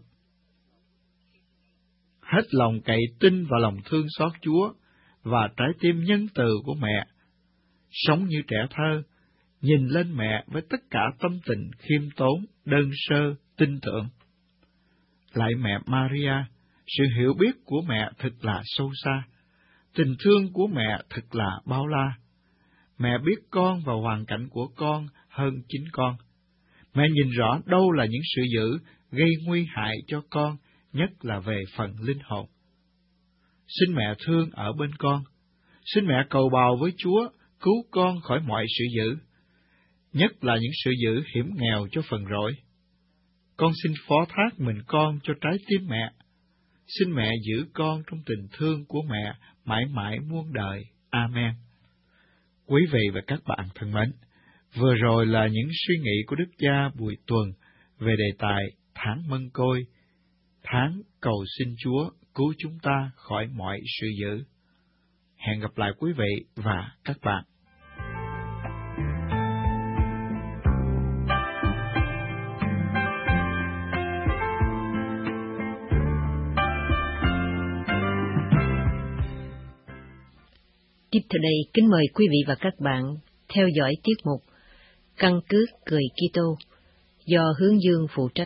Hết lòng cậy tin vào lòng thương xót Chúa và trái tim nhân từ của mẹ, sống như trẻ thơ, nhìn lên mẹ với tất cả tâm tình khiêm tốn, đơn sơ, tin tưởng. Lạy mẹ Maria, sự hiểu biết của mẹ thật là sâu xa, tình thương của mẹ thật là bao la. Mẹ biết con và hoàn cảnh của con hơn chính con. Mẹ nhìn rõ đâu là những sự dữ gây nguy hại cho con, nhất là về phần linh hồn. Xin mẹ thương ở bên con. Xin mẹ cầu bào với Chúa cứu con khỏi mọi sự dữ, nhất là những sự dữ hiểm nghèo cho phần rỗi. Con xin phó thác mình con cho trái tim mẹ. Xin mẹ giữ con trong tình thương của mẹ mãi mãi muôn đời. Amen. Quý vị và các bạn thân mến, vừa rồi là những suy nghĩ của Đức Cha Bùi Tuần về đề tài tháng Mân Côi, tháng cầu xin Chúa cứu chúng ta khỏi mọi sự dữ. Hẹn gặp lại quý vị và các bạn. Tiếp theo đây, kính mời quý vị và các bạn theo dõi tiết mục Căn Cước Cười Kitô do Hướng Dương phụ trách.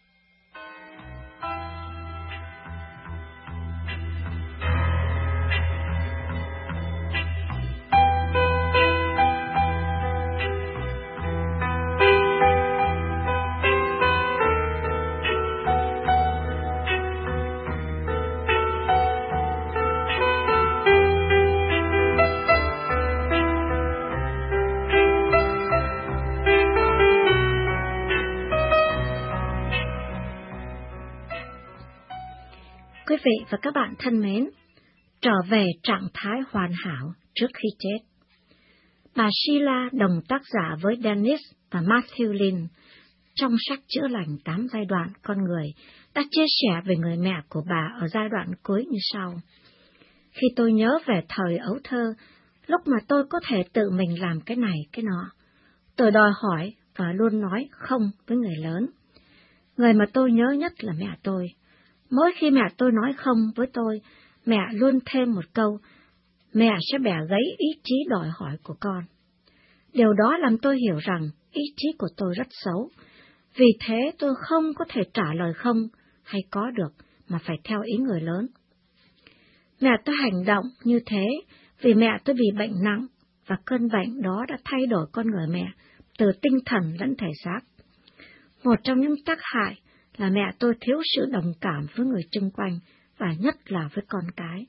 Quý vị và các bạn thân mến, trở về trạng thái hoàn hảo trước khi chết. Bà Sheila, đồng tác giả với Dennis và Matthew Lynn, trong sách Chữa lành 8 giai đoạn con người, đã chia sẻ về người mẹ của bà ở giai đoạn cuối như sau. Khi tôi nhớ về thời ấu thơ, lúc mà tôi có thể tự mình làm cái này, cái nọ, tôi đòi hỏi và luôn nói không với người lớn. Người mà tôi nhớ nhất là mẹ tôi. Mỗi khi mẹ tôi nói không với tôi, mẹ luôn thêm một câu, mẹ sẽ bẻ gãy ý chí đòi hỏi của con. Điều đó làm tôi hiểu rằng ý chí của tôi rất xấu, vì thế tôi không có thể trả lời không hay có được mà phải theo ý người lớn. Mẹ tôi hành động như thế vì mẹ tôi bị bệnh nặng, và cơn bệnh đó đã thay đổi con người mẹ từ tinh thần lẫn thể xác. Một trong những tác hại là mẹ tôi thiếu sự đồng cảm với người chung quanh, và nhất là với con cái.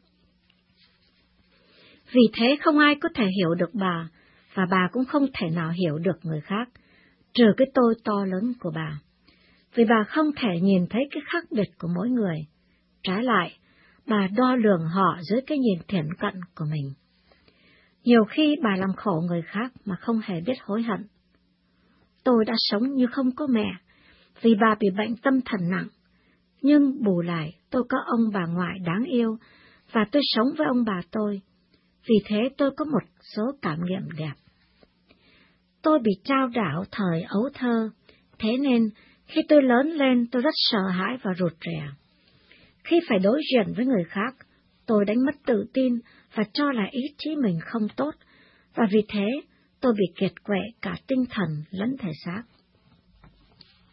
Vì thế không ai có thể hiểu được bà, và bà cũng không thể nào hiểu được người khác, trừ cái tôi to lớn của bà. Vì bà không thể nhìn thấy cái khác biệt của mỗi người. Trái lại, bà đo lường họ dưới cái nhìn thiển cận của mình. Nhiều khi bà làm khổ người khác mà không hề biết hối hận. Tôi đã sống như không có mẹ, vì bà bị bệnh tâm thần nặng, nhưng bù lại tôi có ông bà ngoại đáng yêu, và tôi sống với ông bà tôi. Vì thế tôi có một số cảm nghiệm đẹp. Tôi bị trao đảo thời ấu thơ, thế nên khi tôi lớn lên tôi rất sợ hãi và rụt rè. Khi phải đối diện với người khác, tôi đánh mất tự tin và cho là ý chí mình không tốt, và vì thế tôi bị kiệt quệ cả tinh thần lẫn thể xác.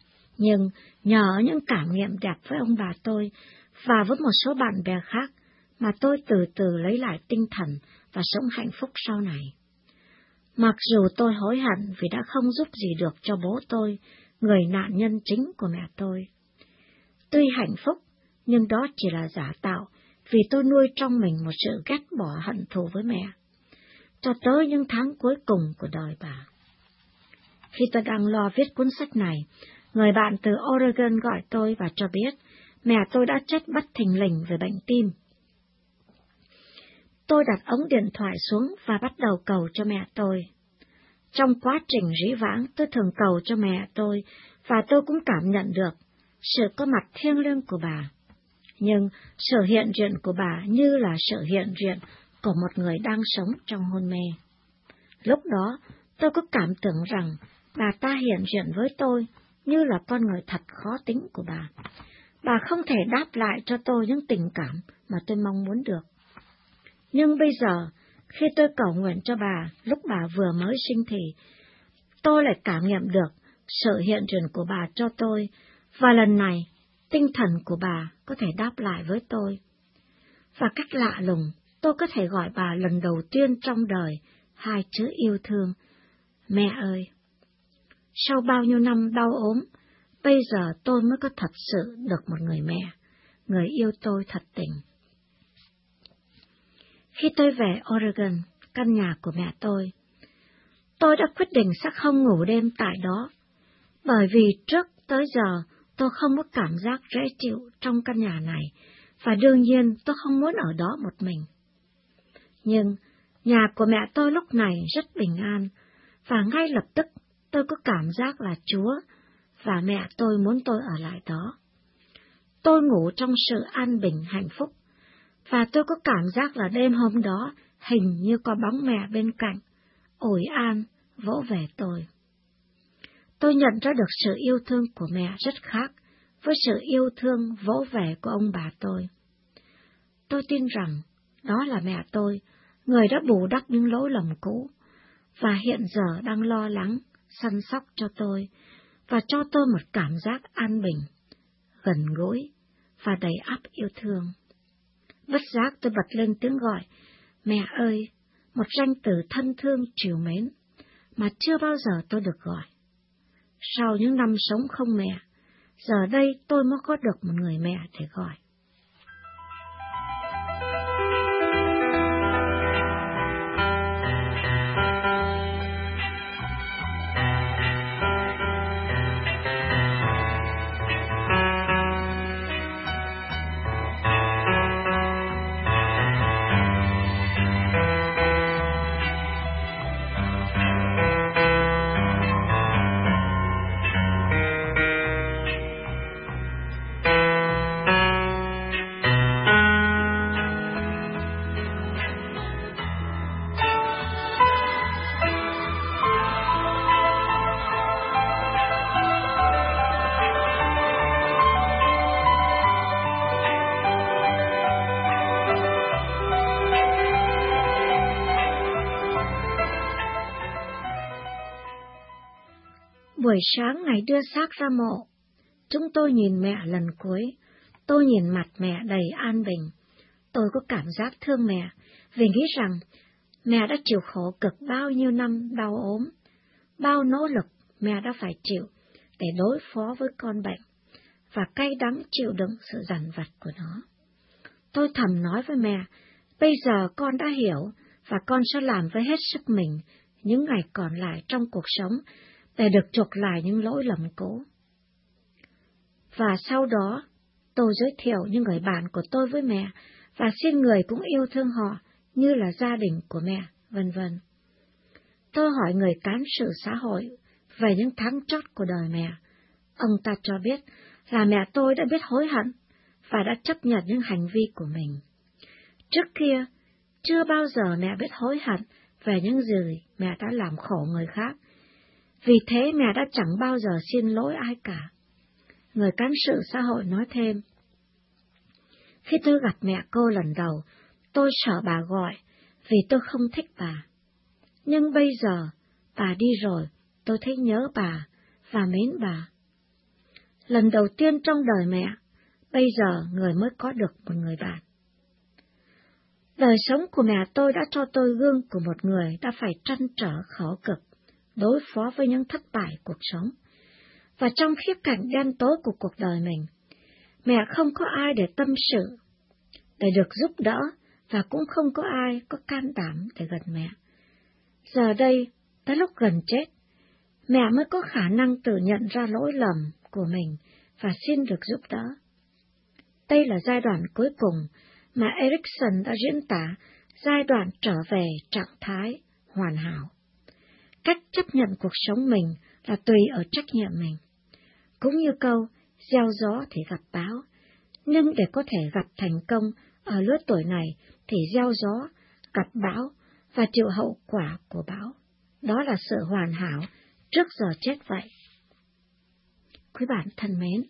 Nhưng nhờ những cảm nghiệm đẹp với ông bà tôi và với một số bạn bè khác mà tôi từ từ lấy lại tinh thần và sống hạnh phúc sau này. Mặc dù tôi hối hận vì đã không giúp gì được cho bố tôi, người nạn nhân chính của mẹ tôi. Tuy hạnh phúc, nhưng đó chỉ là giả tạo, vì tôi nuôi trong mình một sự ghét bỏ hận thù với mẹ, cho tới những tháng cuối cùng của đời bà. Khi tôi đang lo viết cuốn sách này, người bạn từ Oregon gọi tôi và cho biết mẹ tôi đã chết bất thình lình về bệnh tim. Tôi đặt ống điện thoại xuống và bắt đầu cầu cho mẹ tôi. Trong quá trình rĩ vãng, tôi thường cầu cho mẹ tôi, và tôi cũng cảm nhận được sự có mặt thiêng liêng của bà. Nhưng sự hiện diện của bà như là sự hiện diện của một người đang sống trong hôn mê. Lúc đó, tôi có cảm tưởng rằng bà ta hiện diện với tôi như là con người thật khó tính của bà. Bà không thể đáp lại cho tôi những tình cảm mà tôi mong muốn được. Nhưng bây giờ, khi tôi cầu nguyện cho bà lúc bà vừa mới sinh thì, tôi lại cảm nhận được sự hiện diện của bà cho tôi, và lần này, tinh thần của bà có thể đáp lại với tôi. Và cách lạ lùng, tôi có thể gọi bà lần đầu tiên trong đời hai chữ yêu thương, mẹ ơi. Sau bao nhiêu năm đau ốm, bây giờ tôi mới có thật sự được một người mẹ, người yêu tôi thật tình. Khi tôi về Oregon, căn nhà của mẹ tôi đã quyết định sẽ không ngủ đêm tại đó, bởi vì trước tới giờ tôi không có cảm giác dễ chịu trong căn nhà này, và đương nhiên tôi không muốn ở đó một mình. Nhưng nhà của mẹ tôi lúc này rất bình an, và ngay lập tức tôi có cảm giác là Chúa và mẹ tôi muốn tôi ở lại đó. Tôi ngủ trong sự an bình hạnh phúc, và tôi có cảm giác là đêm hôm đó hình như có bóng mẹ bên cạnh, ủi an, vỗ về tôi. Tôi nhận ra được sự yêu thương của mẹ rất khác với sự yêu thương vỗ về của ông bà tôi. Tôi tin rằng đó là mẹ tôi, người đã bù đắp những lỗi lầm cũ, và hiện giờ đang lo lắng, săn sóc cho tôi, và cho tôi một cảm giác an bình, gần gũi và đầy ắp yêu thương. Bất giác tôi bật lên tiếng gọi, mẹ ơi, một danh từ thân thương trìu mến, mà chưa bao giờ tôi được gọi. Sau những năm sống không mẹ, giờ đây tôi mới có được một người mẹ để gọi. Buổi sáng ngày đưa xác ra mộ, chúng tôi nhìn mẹ lần cuối, tôi nhìn mặt mẹ đầy an bình. Tôi có cảm giác thương mẹ, vì nghĩ rằng mẹ đã chịu khổ cực bao nhiêu năm đau ốm, bao nỗ lực mẹ đã phải chịu để đối phó với con bệnh, và cay đắng chịu đựng sự dằn vặt của nó. Tôi thầm nói với mẹ, bây giờ con đã hiểu, và con sẽ làm với hết sức mình những ngày còn lại trong cuộc sống, để được chuộc lại những lỗi lầm cũ. Và sau đó, tôi giới thiệu những người bạn của tôi với mẹ, và xin người cũng yêu thương họ như là gia đình của mẹ, vân vân. Tôi hỏi người cán sự xã hội về những tháng chót của đời mẹ. Ông ta cho biết là mẹ tôi đã biết hối hận và đã chấp nhận những hành vi của mình. Trước kia, chưa bao giờ mẹ biết hối hận về những gì mẹ đã làm khổ người khác. Vì thế mẹ đã chẳng bao giờ xin lỗi ai cả. Người cán sự xã hội nói thêm, khi tôi gặp mẹ cô lần đầu, tôi sợ bà gọi vì tôi không thích bà. Nhưng bây giờ, bà đi rồi, tôi thấy nhớ bà và mến bà. Lần đầu tiên trong đời mẹ, bây giờ người mới có được một người bạn. Đời sống của mẹ tôi đã cho tôi gương của một người đã phải trăn trở khổ cực, đối phó với những thất bại cuộc sống. Và trong khía cạnh đen tối của cuộc đời mình, mẹ không có ai để tâm sự, để được giúp đỡ, và cũng không có ai có can đảm để gần mẹ. Giờ đây, tới lúc gần chết, mẹ mới có khả năng tự nhận ra lỗi lầm của mình và xin được giúp đỡ. Đây là giai đoạn cuối cùng mà Erikson đã diễn tả giai đoạn trở về trạng thái hoàn hảo. Cách chấp nhận cuộc sống mình là tùy ở trách nhiệm mình. Cũng như câu, gieo gió thì gặp bão, nhưng để có thể gặp thành công ở lứa tuổi này thì gieo gió, gặp bão và chịu hậu quả của bão. Đó là sự hoàn hảo trước giờ chết vậy. Quý bạn thân mến,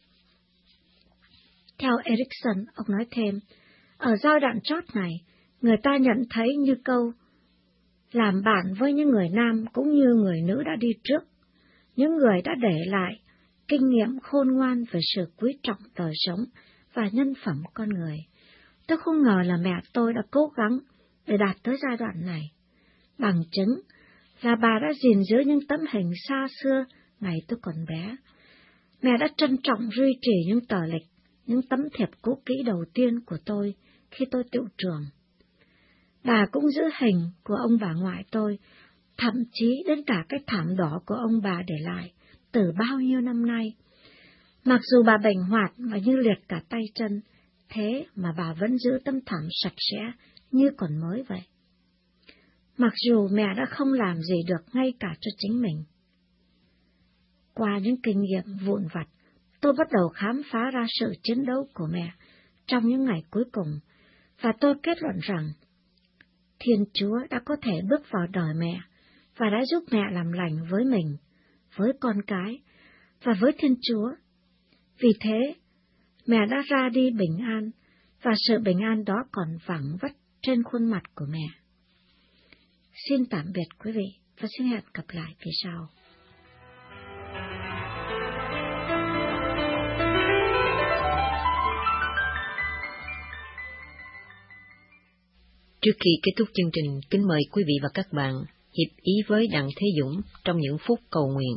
theo Erikson, ông nói thêm, ở giai đoạn chót này, người ta nhận thấy như câu, làm bạn với những người nam cũng như người nữ đã đi trước, những người đã để lại kinh nghiệm khôn ngoan về sự quý trọng đời sống và nhân phẩm con người. Tôi không ngờ là mẹ tôi đã cố gắng để đạt tới giai đoạn này. Bằng chứng là bà đã gìn giữ những tấm hình xa xưa ngày tôi còn bé. Mẹ đã trân trọng duy trì những tờ lịch, những tấm thiệp cũ kỹ đầu tiên của tôi khi tôi tựu trường. Bà cũng giữ hình của ông bà ngoại tôi, thậm chí đến cả cái thảm đỏ của ông bà để lại từ bao nhiêu năm nay. Mặc dù bà bệnh hoạt và như liệt cả tay chân, thế mà bà vẫn giữ tấm thảm sạch sẽ như còn mới vậy. Mặc dù mẹ đã không làm gì được ngay cả cho chính mình. Qua những kinh nghiệm vụn vặt, tôi bắt đầu khám phá ra sự chiến đấu của mẹ trong những ngày cuối cùng, và tôi kết luận rằng Thiên Chúa đã có thể bước vào đời mẹ và đã giúp mẹ làm lành với mình, với con cái và với Thiên Chúa. Vì thế, mẹ đã ra đi bình an, và sự bình an đó còn vẳng vất trên khuôn mặt của mẹ. Xin tạm biệt quý vị, và xin hẹn gặp lại phía sau. Trước khi kết thúc chương trình, kính mời quý vị và các bạn hiệp ý với Đặng Thế Dũng trong những phút cầu nguyện.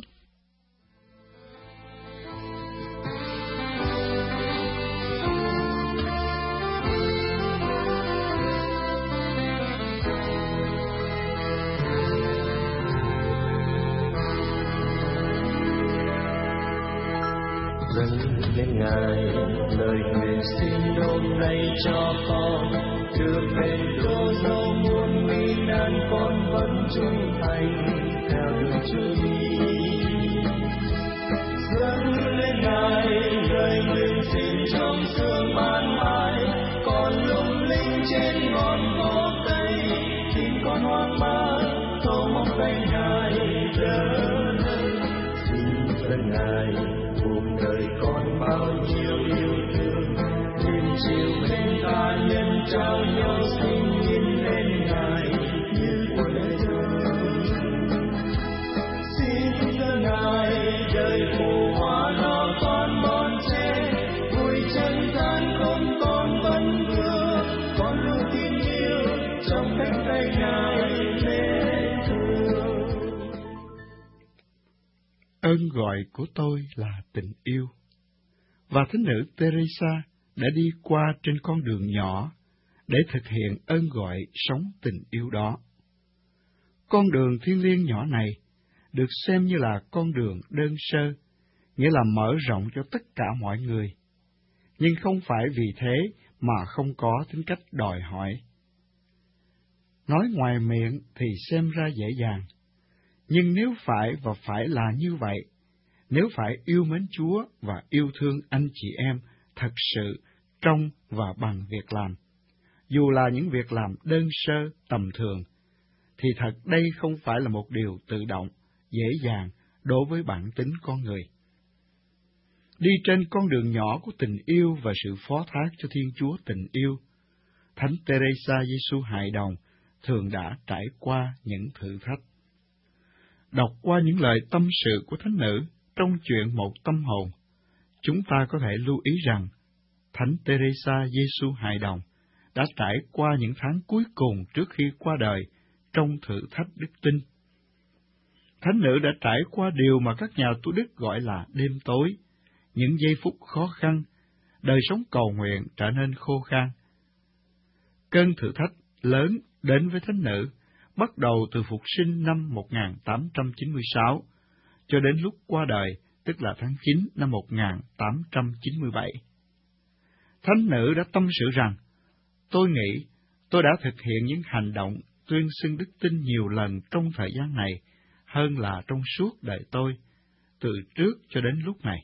Dâng lên Ngài lời nguyện xin hôm nay cho con được bền đô dấu muôn nguy nan, con vẫn trung thành theo đường Chúa đi. Dâng lên Ngài lời nguyện xin trong sương ban mai, con lung linh trên ngọn cỏ cây, xin con hoang mang tô mong tay Ngài lớn. Xin dâng Ngài cuộc đời con bao nhiêu yêu thương, nhìn chiều bên ta nhân trao nhau xin nhìn lên Ngài như của lời thơ. Xin dâng Ngài đời phù hoa lo con bon ché, vui chân gian không con vẫn vừa, con luôn tin yêu trong cánh tay Ngài mến thương. Ơn gọi của tôi là tình yêu, và thánh nữ Teresa đã đi qua trên con đường nhỏ để thực hiện ơn gọi sống tình yêu đó. Con đường thiêng liêng nhỏ này được xem như là con đường đơn sơ, nghĩa là mở rộng cho tất cả mọi người, nhưng không phải vì thế mà không có tính cách đòi hỏi. Nói ngoài miệng thì xem ra dễ dàng, nhưng nếu phải là như vậy, nếu phải yêu mến Chúa và yêu thương anh chị em thật sự trong và bằng việc làm, dù là những việc làm đơn sơ, tầm thường, thì thật đây không phải là một điều tự động, dễ dàng đối với bản tính con người. Đi trên con đường nhỏ của tình yêu và sự phó thác cho Thiên Chúa tình yêu, Thánh Teresa Giêsu hài đồng thường đã trải qua những thử thách. Đọc qua những lời tâm sự của thánh nữ trong chuyện Một Tâm Hồn, chúng ta có thể lưu ý rằng Thánh Teresa Giêsu hài đồng đã trải qua những tháng cuối cùng trước khi qua đời trong thử thách đức tin. Thánh nữ đã trải qua điều mà các nhà tu đức gọi là đêm tối, những giây phút khó khăn, đời sống cầu nguyện trở nên khô khan. Cơn thử thách lớn đến với thánh nữ bắt đầu từ phục sinh năm 1896 cho đến lúc qua đời, tức là tháng 9 năm 1897. Thánh nữ đã tâm sự rằng, tôi nghĩ tôi đã thực hiện những hành động tuyên xưng đức tin nhiều lần trong thời gian này hơn là trong suốt đời tôi, từ trước cho đến lúc này.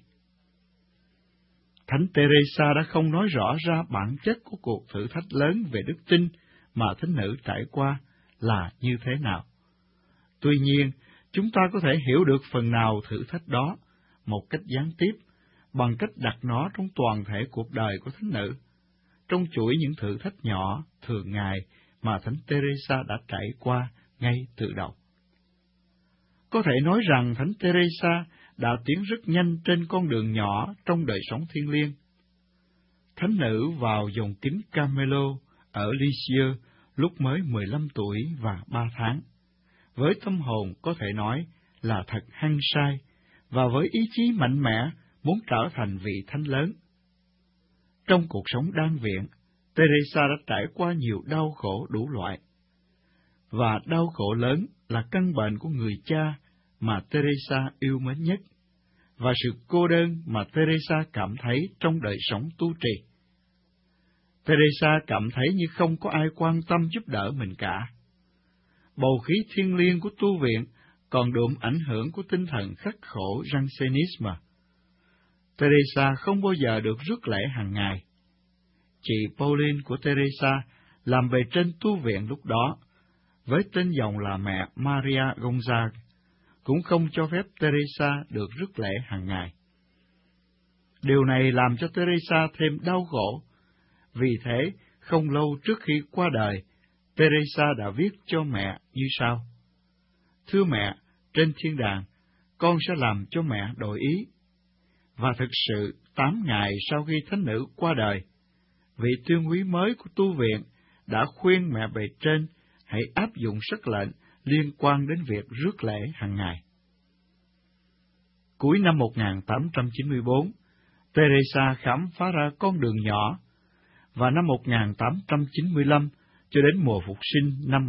Thánh Teresa đã không nói rõ ra bản chất của cuộc thử thách lớn về đức tin mà thánh nữ trải qua là như thế nào. Tuy nhiên, chúng ta có thể hiểu được phần nào thử thách đó một cách gián tiếp bằng cách đặt nó trong toàn thể cuộc đời của thánh nữ, trong chuỗi những thử thách nhỏ thường ngày mà thánh Teresa đã trải qua ngay từ đầu. Có thể nói rằng thánh Teresa đã tiến rất nhanh trên con đường nhỏ trong đời sống thiêng liêng. Thánh nữ vào dòng kính Carmelo ở Lisieux lúc mới 15 tuổi và 3 tháng, với tâm hồn có thể nói là thật hăng say, và với ý chí mạnh mẽ muốn trở thành vị thánh lớn. Trong cuộc sống đan viện, Teresa đã trải qua nhiều đau khổ đủ loại, và đau khổ lớn là căn bệnh của người cha mà Teresa yêu mến nhất, và sự cô đơn mà Teresa cảm thấy trong đời sống tu trì. Teresa cảm thấy như không có ai quan tâm giúp đỡ mình cả. Bầu khí thiêng liêng của tu viện còn đượm ảnh hưởng của tinh thần khắc khổ Jansenism. Teresa không bao giờ được rước lễ hàng ngày. Chị Pauline của Teresa làm bề trên tu viện lúc đó, với tên dòng là mẹ Maria Gonzaga, cũng không cho phép Teresa được rước lễ hàng ngày. Điều này làm cho Teresa thêm đau khổ. Vì thế, không lâu trước khi qua đời, Teresa đã viết cho mẹ như sau: Thưa mẹ, trên thiên đàng, con sẽ làm cho mẹ đổi ý. Và thực sự, 8 ngày sau khi thánh nữ qua đời, vị tuyên úy mới của tu viện đã khuyên mẹ bề trên hãy áp dụng sắc lệnh liên quan đến việc rước lễ hàng ngày. Cuối năm 1894, Teresa khám phá ra con đường nhỏ, và năm 1895 cho đến mùa phục sinh năm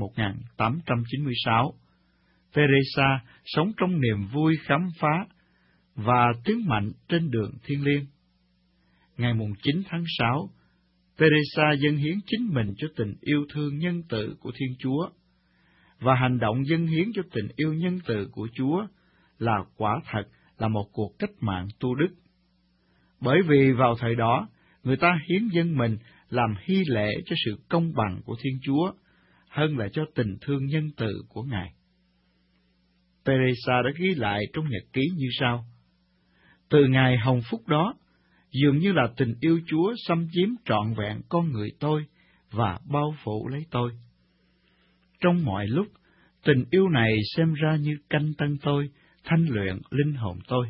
1896, Teresa sống trong niềm vui khám phá và tiến mạnh trên đường thiêng liêng. Ngày 9 tháng 6, Teresa dâng hiến chính mình cho tình yêu thương nhân từ của Thiên Chúa, và hành động dâng hiến cho tình yêu nhân từ của Chúa là quả thật là một cuộc cách mạng tu đức. Bởi vì vào thời đó, người ta hiến dâng mình làm hy lễ cho sự công bằng của Thiên Chúa, hơn là cho tình thương nhân từ của Ngài. Teresa đã ghi lại trong nhật ký như sau: Từ ngày hồng phúc đó, dường như là tình yêu Chúa xâm chiếm trọn vẹn con người tôi và bao phủ lấy tôi. Trong mọi lúc, tình yêu này xem ra như canh tân tôi, thanh luyện linh hồn tôi.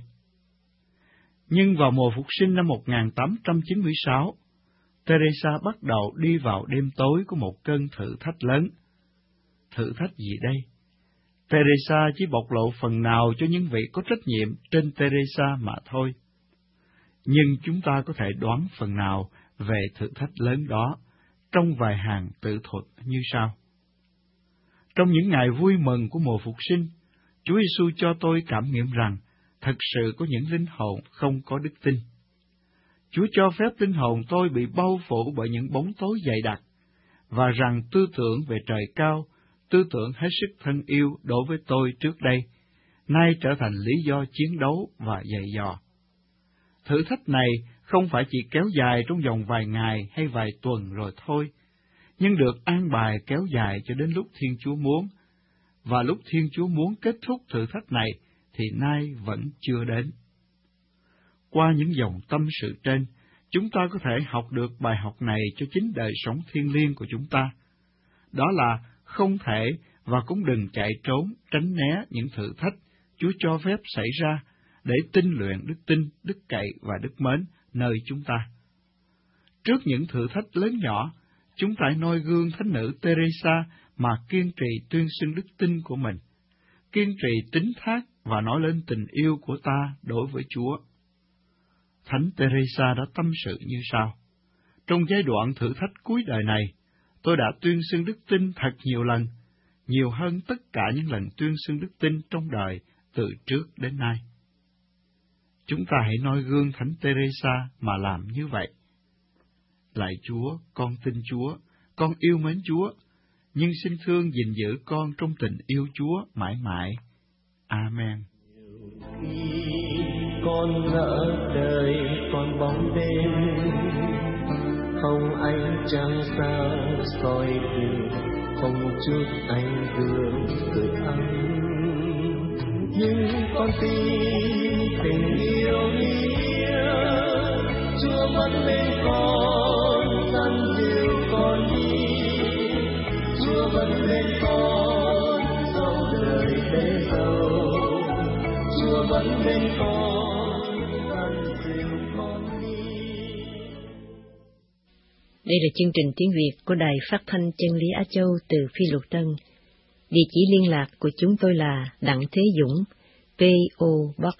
Nhưng vào mùa phục sinh năm 1896, Teresa bắt đầu đi vào đêm tối của một cơn thử thách lớn. Thử thách gì đây? Teresa chỉ bộc lộ phần nào cho những vị có trách nhiệm trên Teresa mà thôi. Nhưng chúng ta có thể đoán phần nào về thử thách lớn đó trong vài hàng tự thuật như sau. Trong những ngày vui mừng của mùa phục sinh, Chúa Giêsu cho tôi cảm nghiệm rằng thật sự có những linh hồn không có đức tin. Chúa cho phép linh hồn tôi bị bao phủ bởi những bóng tối dày đặc, và rằng tư tưởng về trời cao, tư tưởng hết sức thân yêu đối với tôi trước đây, nay trở thành lý do chiến đấu và dày dò. Thử thách này không phải chỉ kéo dài trong vòng vài ngày hay vài tuần rồi thôi, nhưng được an bài kéo dài cho đến lúc Thiên Chúa muốn, và lúc Thiên Chúa muốn kết thúc thử thách này thì nay vẫn chưa đến. Qua những dòng tâm sự trên, chúng ta có thể học được bài học này cho chính đời sống thiêng liêng của chúng ta. Đó là không thể và cũng đừng chạy trốn, tránh né những thử thách Chúa cho phép xảy ra để tinh luyện đức tin, đức cậy và đức mến nơi chúng ta. Trước những thử thách lớn nhỏ, chúng ta noi gương thánh nữ Teresa mà kiên trì tuyên xưng đức tin của mình, kiên trì tín thác và nói lên tình yêu của ta đối với Chúa. Thánh Teresa đã tâm sự như sau: trong giai đoạn thử thách cuối đời này, tôi đã tuyên xưng đức tin thật nhiều lần, nhiều hơn tất cả những lần tuyên xưng đức tin trong đời từ trước đến nay. Chúng ta hãy noi gương Thánh Teresa mà làm như vậy. Lạy Chúa, con tin Chúa, con yêu mến Chúa, nhưng xin thương gìn giữ con trong tình yêu Chúa mãi mãi. Amen. Con lỡ đời con bóng đêm, không ánh trăng sao soi đường, không chút ánh gương cực ấm. Nhưng con tin tình yêu nghĩa, Chúa vẫn bên con, dẫn dìu con đi. Chúa vẫn bên con, dẫu đời thế giàu. Chúa vẫn bên con, dẫn dìu con đi. Đây là chương trình tiếng Việt của Đài Phát thanh Chân lý Á Châu từ Phi Luật Tân. Địa chỉ liên lạc của chúng tôi là Đặng Thế Dũng, P.O. Box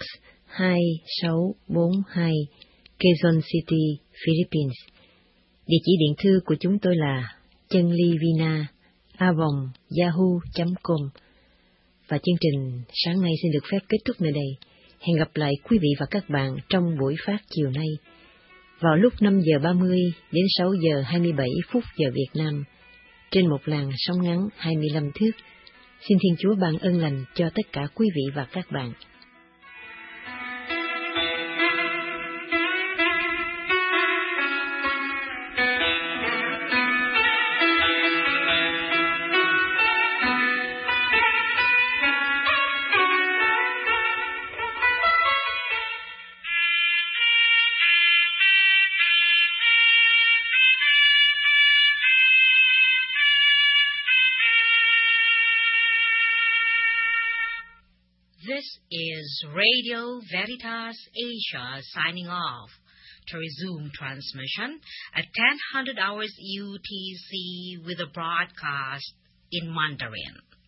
2642, Quezon City, Philippines. Địa chỉ điện thư của chúng tôi là chanlivina@yahoo.com. Và chương trình sáng nay xin được phép kết thúc nơi đây. Hẹn gặp lại quý vị và các bạn trong buổi phát chiều nay, vào lúc 5 giờ 30 đến 6 giờ 27 phút giờ Việt Nam, trên một làn sóng ngắn 25 thước. Xin Thiên Chúa ban ơn lành cho tất cả quý vị và các bạn. This is Radio Veritas Asia signing off. To resume transmission at 10:00 hours UTC with a broadcast in Mandarin.